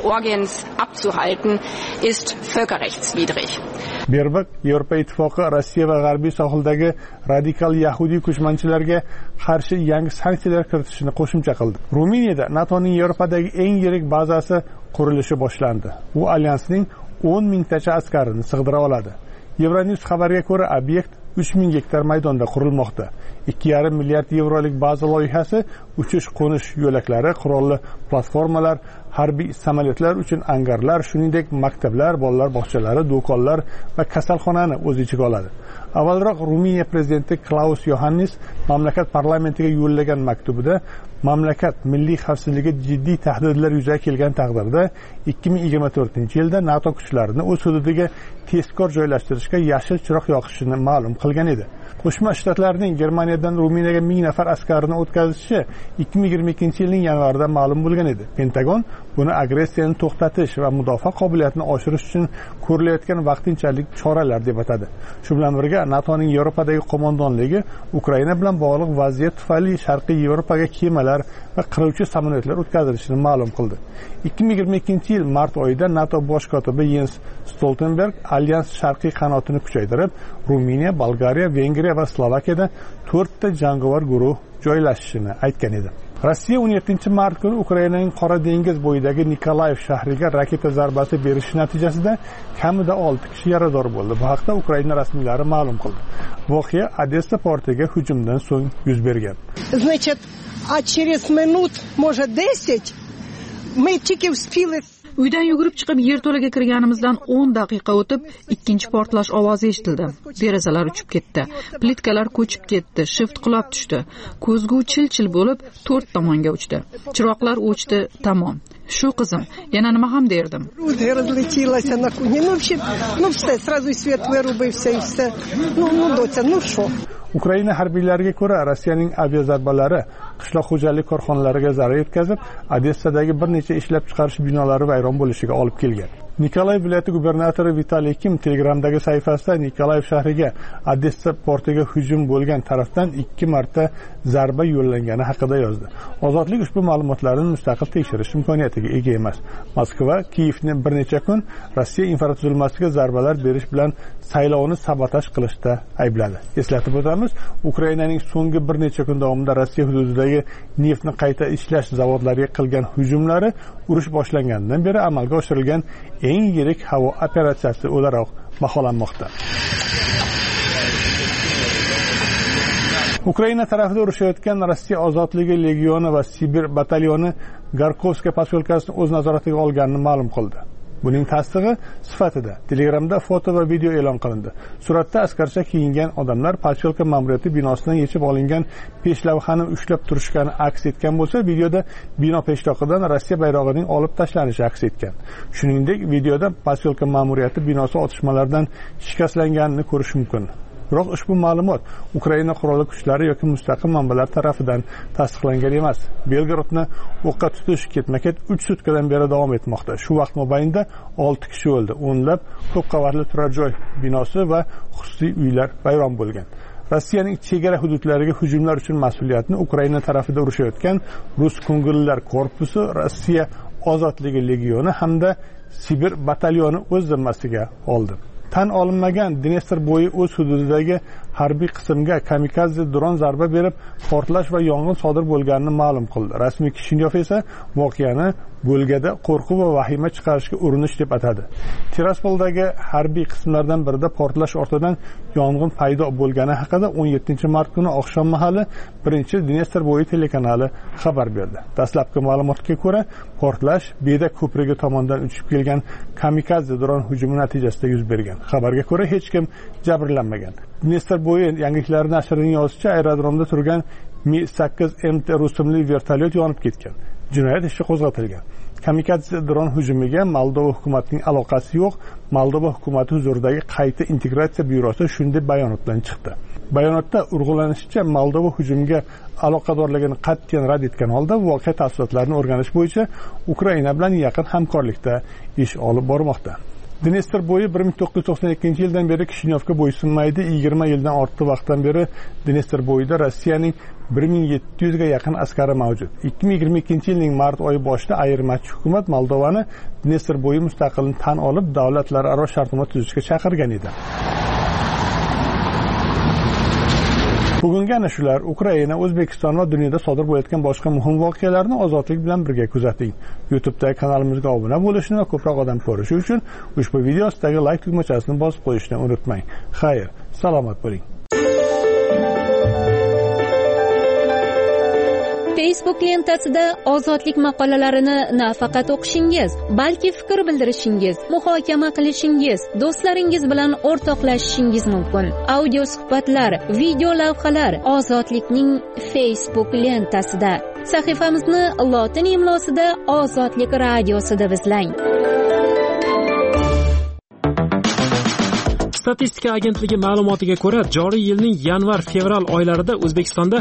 Baerbock Yevropa Ittifoqi Rossiya va G'arbiy sohildagi radikal yahudiy ko'chmanchilarga qarshi yangi sanksiyalar kiritishini qo'shimcha qildi. Ruminiyada NATOning Yevropadagi eng yirik bazasi qurilishi boshlandi. U alyansning 10 mingtacha askarini sig'dira oladi. Euronews xabariga ko'ra, obyekt 3000 gektar maydonda qurilmoqda. 2,5 milliard yevrolik baza loyihasi uchish-qo'nish yo'laklari, qurolli platformalar, harbiy samolyotlar uchun angarlar, shuningdek maktablar, bolalar bog'chalari, do'konlar va kasalxonani o'z ichiga oladi. Avvalroq Ruminiya prezidenti Klaus Yohannis mamlakat parlamentiga yo'llagan maktubida mamlakat milliy xavfsizligiga jiddiy tahdidlar yuzaga kelgan taqdirda 2024-yilda NATO kuchlarini o'z hududiga tezkor joylashtirishga yashil chiroq yoqishini ma'lum qilgan edi. Qo'shma Shtatlarning Germaniyadan Ruminiyaga 1000 nafar askarini o'tkazishi 2022-yilning yanvarida ma'lum bo'lgan edi. Pentagon buni agressiyani to'xtatish va mudofaa qobiliyatini oshirish uchun ko'rilayotgan vaqtinchalik choralar deb atadi. Shu bilan birga NATOning Yevropadagi qo'mondonligi Ukraina bilan bog'liq vaziyat tufayli Sharqiy Yevropaga kemalar va qiruvchi samolyotlar o'tkazilishini ma'lum qildi. 2022-yil mart oyida NATO bosh kotibi Jens Stoltenberg alyans sharqiy qanotini kuchaytirib, Ruminiya, Bolgariya, Vengriya va Slovakiyada 4 ta jangovar guruh joylashishini aytgan edi. Rossiya 17-mart kuni Ukrainaning Qora dengiz bo'yidagi Nikolayev shahriga raketa zarbasi berishi natijasida kamida 6 kishi yarador bo'ldi. Bu haqda Ukraina rasmiylari ma'lum qildi. Voqea Odessa portiga hujumdan so'ng yuz bergan. Значит, а через минут, может 10 мы только успели. Uydan yugurib chiqib yerto'laga kirganimizdan 10 daqiqa o'tib, ikkinchi portlash ovozi eshitildi. Derazalar uchib ketdi, plitkalar ko'chib ketdi, shift qulab tushdi. Ko'zgu chil-chil bo'lib 4 tomonga uchdi. Chiroqlar o'chdi, tamom. Shu qizim, yana nima ham derdim. Разлетелась она. Ну, сразу и свет вырубился, и все. Ну, доча, ну что? Ukraina harbiylariga ko'ra, Rossiyaning aviazarbalari qishloq xo'jalik korxonalariga zarar yetkazib, Odessadagi bir necha ishlab chiqarish binolari vayron bo'lishiga olib kelgan. Nikolayev viloyati gubernatori Vitaliy Kim Telegramdagi sahifasida Nikolayev shahriga Odessa portiga hujum bo'lgan tarafdan 2 marta zarba yo'llangani haqida yozdi. Ozodlik ushbu ma'lumotlarni mustaqil tekshirish imkoniyatiga ega emas. Moskva Kiyevni bir necha kun Rossiya infratuzilmasiga zarbalar berish bilan saylovni sabotaj qilishda aybladi. Eslatib o'tamiz, Ukrainaning so'nggi bir necha kun davomida Rossiya hududidagi neftni qayta ishlash zavodlariga qilgan hujumlari urush boshlanganidan beri amalga oshirilgan eng yirik havo operatsiyasi o'laroq baholanmoqda. Ukraina tarafida urushayotgan Rossiya ozodligi legioni va Sibir batalyoni Garkovska posyolkasini o'z nazoratiga olganini ma'lum qildi. Buning tasdig'i sifatida Telegramda foto va video e'lon qilindi. Suratda askarcha kiyingan odamlar posyolka ma'muriyati binosidan yechib olingan peshlavhani ushlab turishgani aks etgan bo'lsa, videoda bino peshtoqidan Rossiya bayrog'ining olib tashlanishi aks etgan. Shuningdek, videoda posyolka ma'muriyati binosi otishmalardan shikastlanganini ko'rish mumkin. Biroq ushbu ma'lumot Ukraina qurolli kuchlari yoki mustaqil manbalar tarafidan tasdiqlangan emas. Belgorodni o'qqa tutish ketma-ket 3 sutkadan beri davom etmoqda. Shu vaqt mobaynida 6 kishi o'ldi. O'nlab ko'p qavatli turar joy binosi va xususiy uylar vayron bo'lgan. Rossiyaning chegara hududlariga hujumlar uchun mas'uliyatni Ukraina tarafida urushayotgan Rus ko'ngillilar korpusi, Rossiya ozodligi legioni hamda Sibir batalyoni o'z zimmasiga oldi. Tan olinmagan Dnestr bo'yi o'z hududidagi harbiy qismga kamikaze dron zarba berib, portlash va yong'in sodir bo'lganini ma'lum qildi. Rasmiy Kishinyov esa voqeani bo'lgada qo'rquv va vahima chiqarishga urinish deb atadi. Tiraspoldagi harbiy qismlardan birida portlash ortidan yong'in paydo bo'lgani haqida 17-mart kuni oqshom mahali 1-Dnestr bo'yi telekanali xabar berdi. Dastlabki ma'lumotga ko'ra, portlash Beda ko'prigi tomonidan uchib kelgan kamikaze dron hujumi natijasida yuz bergan. Xabarga ko'ra, hech kim jabrlanmagan. Dnestr bo'yi yangiliklar nashrining yozishicha, aerodromda turgan Mi-8MT rusumli vertolyot yonib ketgan. Jinoyat ishi qo'zg'atilgan. Kamikaze dron hujumiga Moldova hukumatining aloqasi yo'q. Moldova hukumati huzuridagi qayta integratsiya byurosi shunday bayonot bilan chiqdi. Bayonotda urg'ulanishicha, Moldova hujumga aloqadorligini qat'iyan rad etgan holda voqea tafsilotlarini o'rganish bo'yicha Ukraina bilan yaqin hamkorlikda ish olib bormoqda. Dnestr bo'yi 1992-yildan beri Kishinyovga bo'ysunmaydi. 20 yildan ortiq vaqtdan beri Dnestr bo'yida Rossiyaning 1700 ga yaqin askari mavjud. 2022-yilning mart oyi boshida ayirmachi hukumat Moldovani Dnestr bo'yi mustaqilligini tan olib, davlatlararo shartnoma tuzishga chaqirgan edi. Bugungi ana shular Ukraina, O'zbekiston va dunyoda sodir bo'layotgan boshqa muhim voqealarni ozodlik bilan birga kuzating. YouTube'dagi kanalimizga obuna bo'lishni va ko'proq odam ko'rishi uchun ushbu video ostidagi like tugmachasini bosib qo'yishni unutmang. Xayr, salomat bo'ling. Facebook lentasida ozodlik maqolalarini nafaqat o'qishingiz, balki fikr bildirishingiz, muhokama qilishingiz, do'stlaringiz bilan o'rtoqlashishingiz mumkin. Audio suhbatlar, video lavhalar Ozodlikning Facebook lentasida. Sahifamizni lotin imlosida Ozodlik radiosida izlang. Statistika agentligi ma'lumotiga ko'ra, joriy yilning yanvar-fevral oylarida O'zbekistonda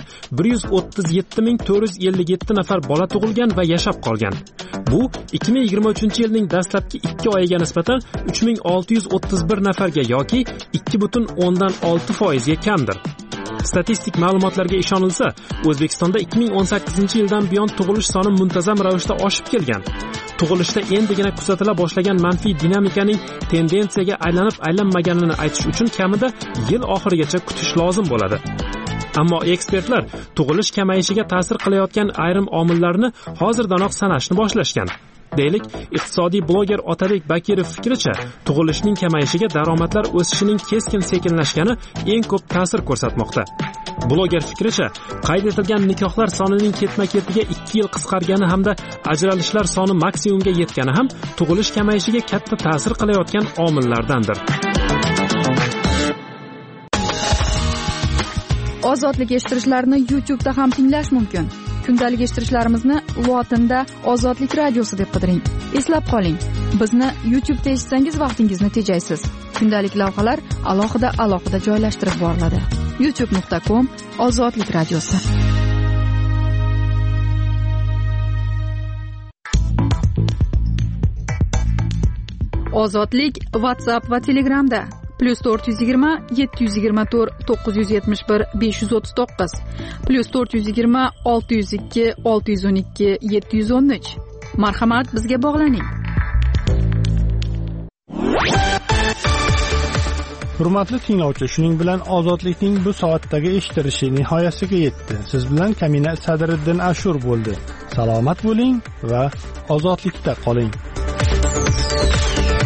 137,457 nafar bola tug'ilgan va yashab qolgan. Bu 2023-yilning dastlabki 2 oyiga nisbatan 3631 nafarga yoki 2,6% ga kamdir. Statistik ma'lumotlarga ishonilsa, O'zbekistonda 2018-yildan buyon tug'ilish soni muntazam ravishda oshib kelgan. Tug'ilishda endigina kuzatila boshlagan manfiy dinamikaning tendensiyaga aylanib-aylanmaganini aytish uchun kamida yil oxirigacha kutish lozim bo'ladi. Ammo ekspertlar tug'ilish kamayishiga ta'sir qilayotgan ayrim omillarni hozirdanoq sanashni boshlashgan. Deylik, iqtisodiy bloger Otabek Bakirov fikricha, tug'ilishning kamayishiga daromadlar o'sishining keskin sekinlashgani eng ko'p ta'sir ko'rsatmoqda. Bloger fikricha, qayd etilgan nikohlar sonining ketma-ketiga 2 yil qisqargani hamda ajralishlar soni maksimumga yetgani ham tug'ilish kamayishiga katta ta'sir qilayotgan omillardandir. Ozodlik eshittirishlarni YouTube'da ham tinglash mumkin. Kundalik eshittirishlarimizni lotinda Ozodlik radiosi deb qidiring. Eslab qoling, bizni YouTube'da eshitsangiz vaqtingizni tejaysiz. Kundalik lavhalar alohida joylashtirib boriladi. youtube.com/Ozodlik radiosi. Ozodlik WhatsApp va Telegramda +420 724 971 539 +420 602 612 713. Marhamat, bizga bog'laning. Hurmatli tinglovchi, shuning bilan Ozodlikning bu soatdagi eshittirishi nihoyasiga yetdi. Siz bilan Kamina Sadriddin Ashur bo'ldi. Salomat bo'ling va ozodlikda qoling.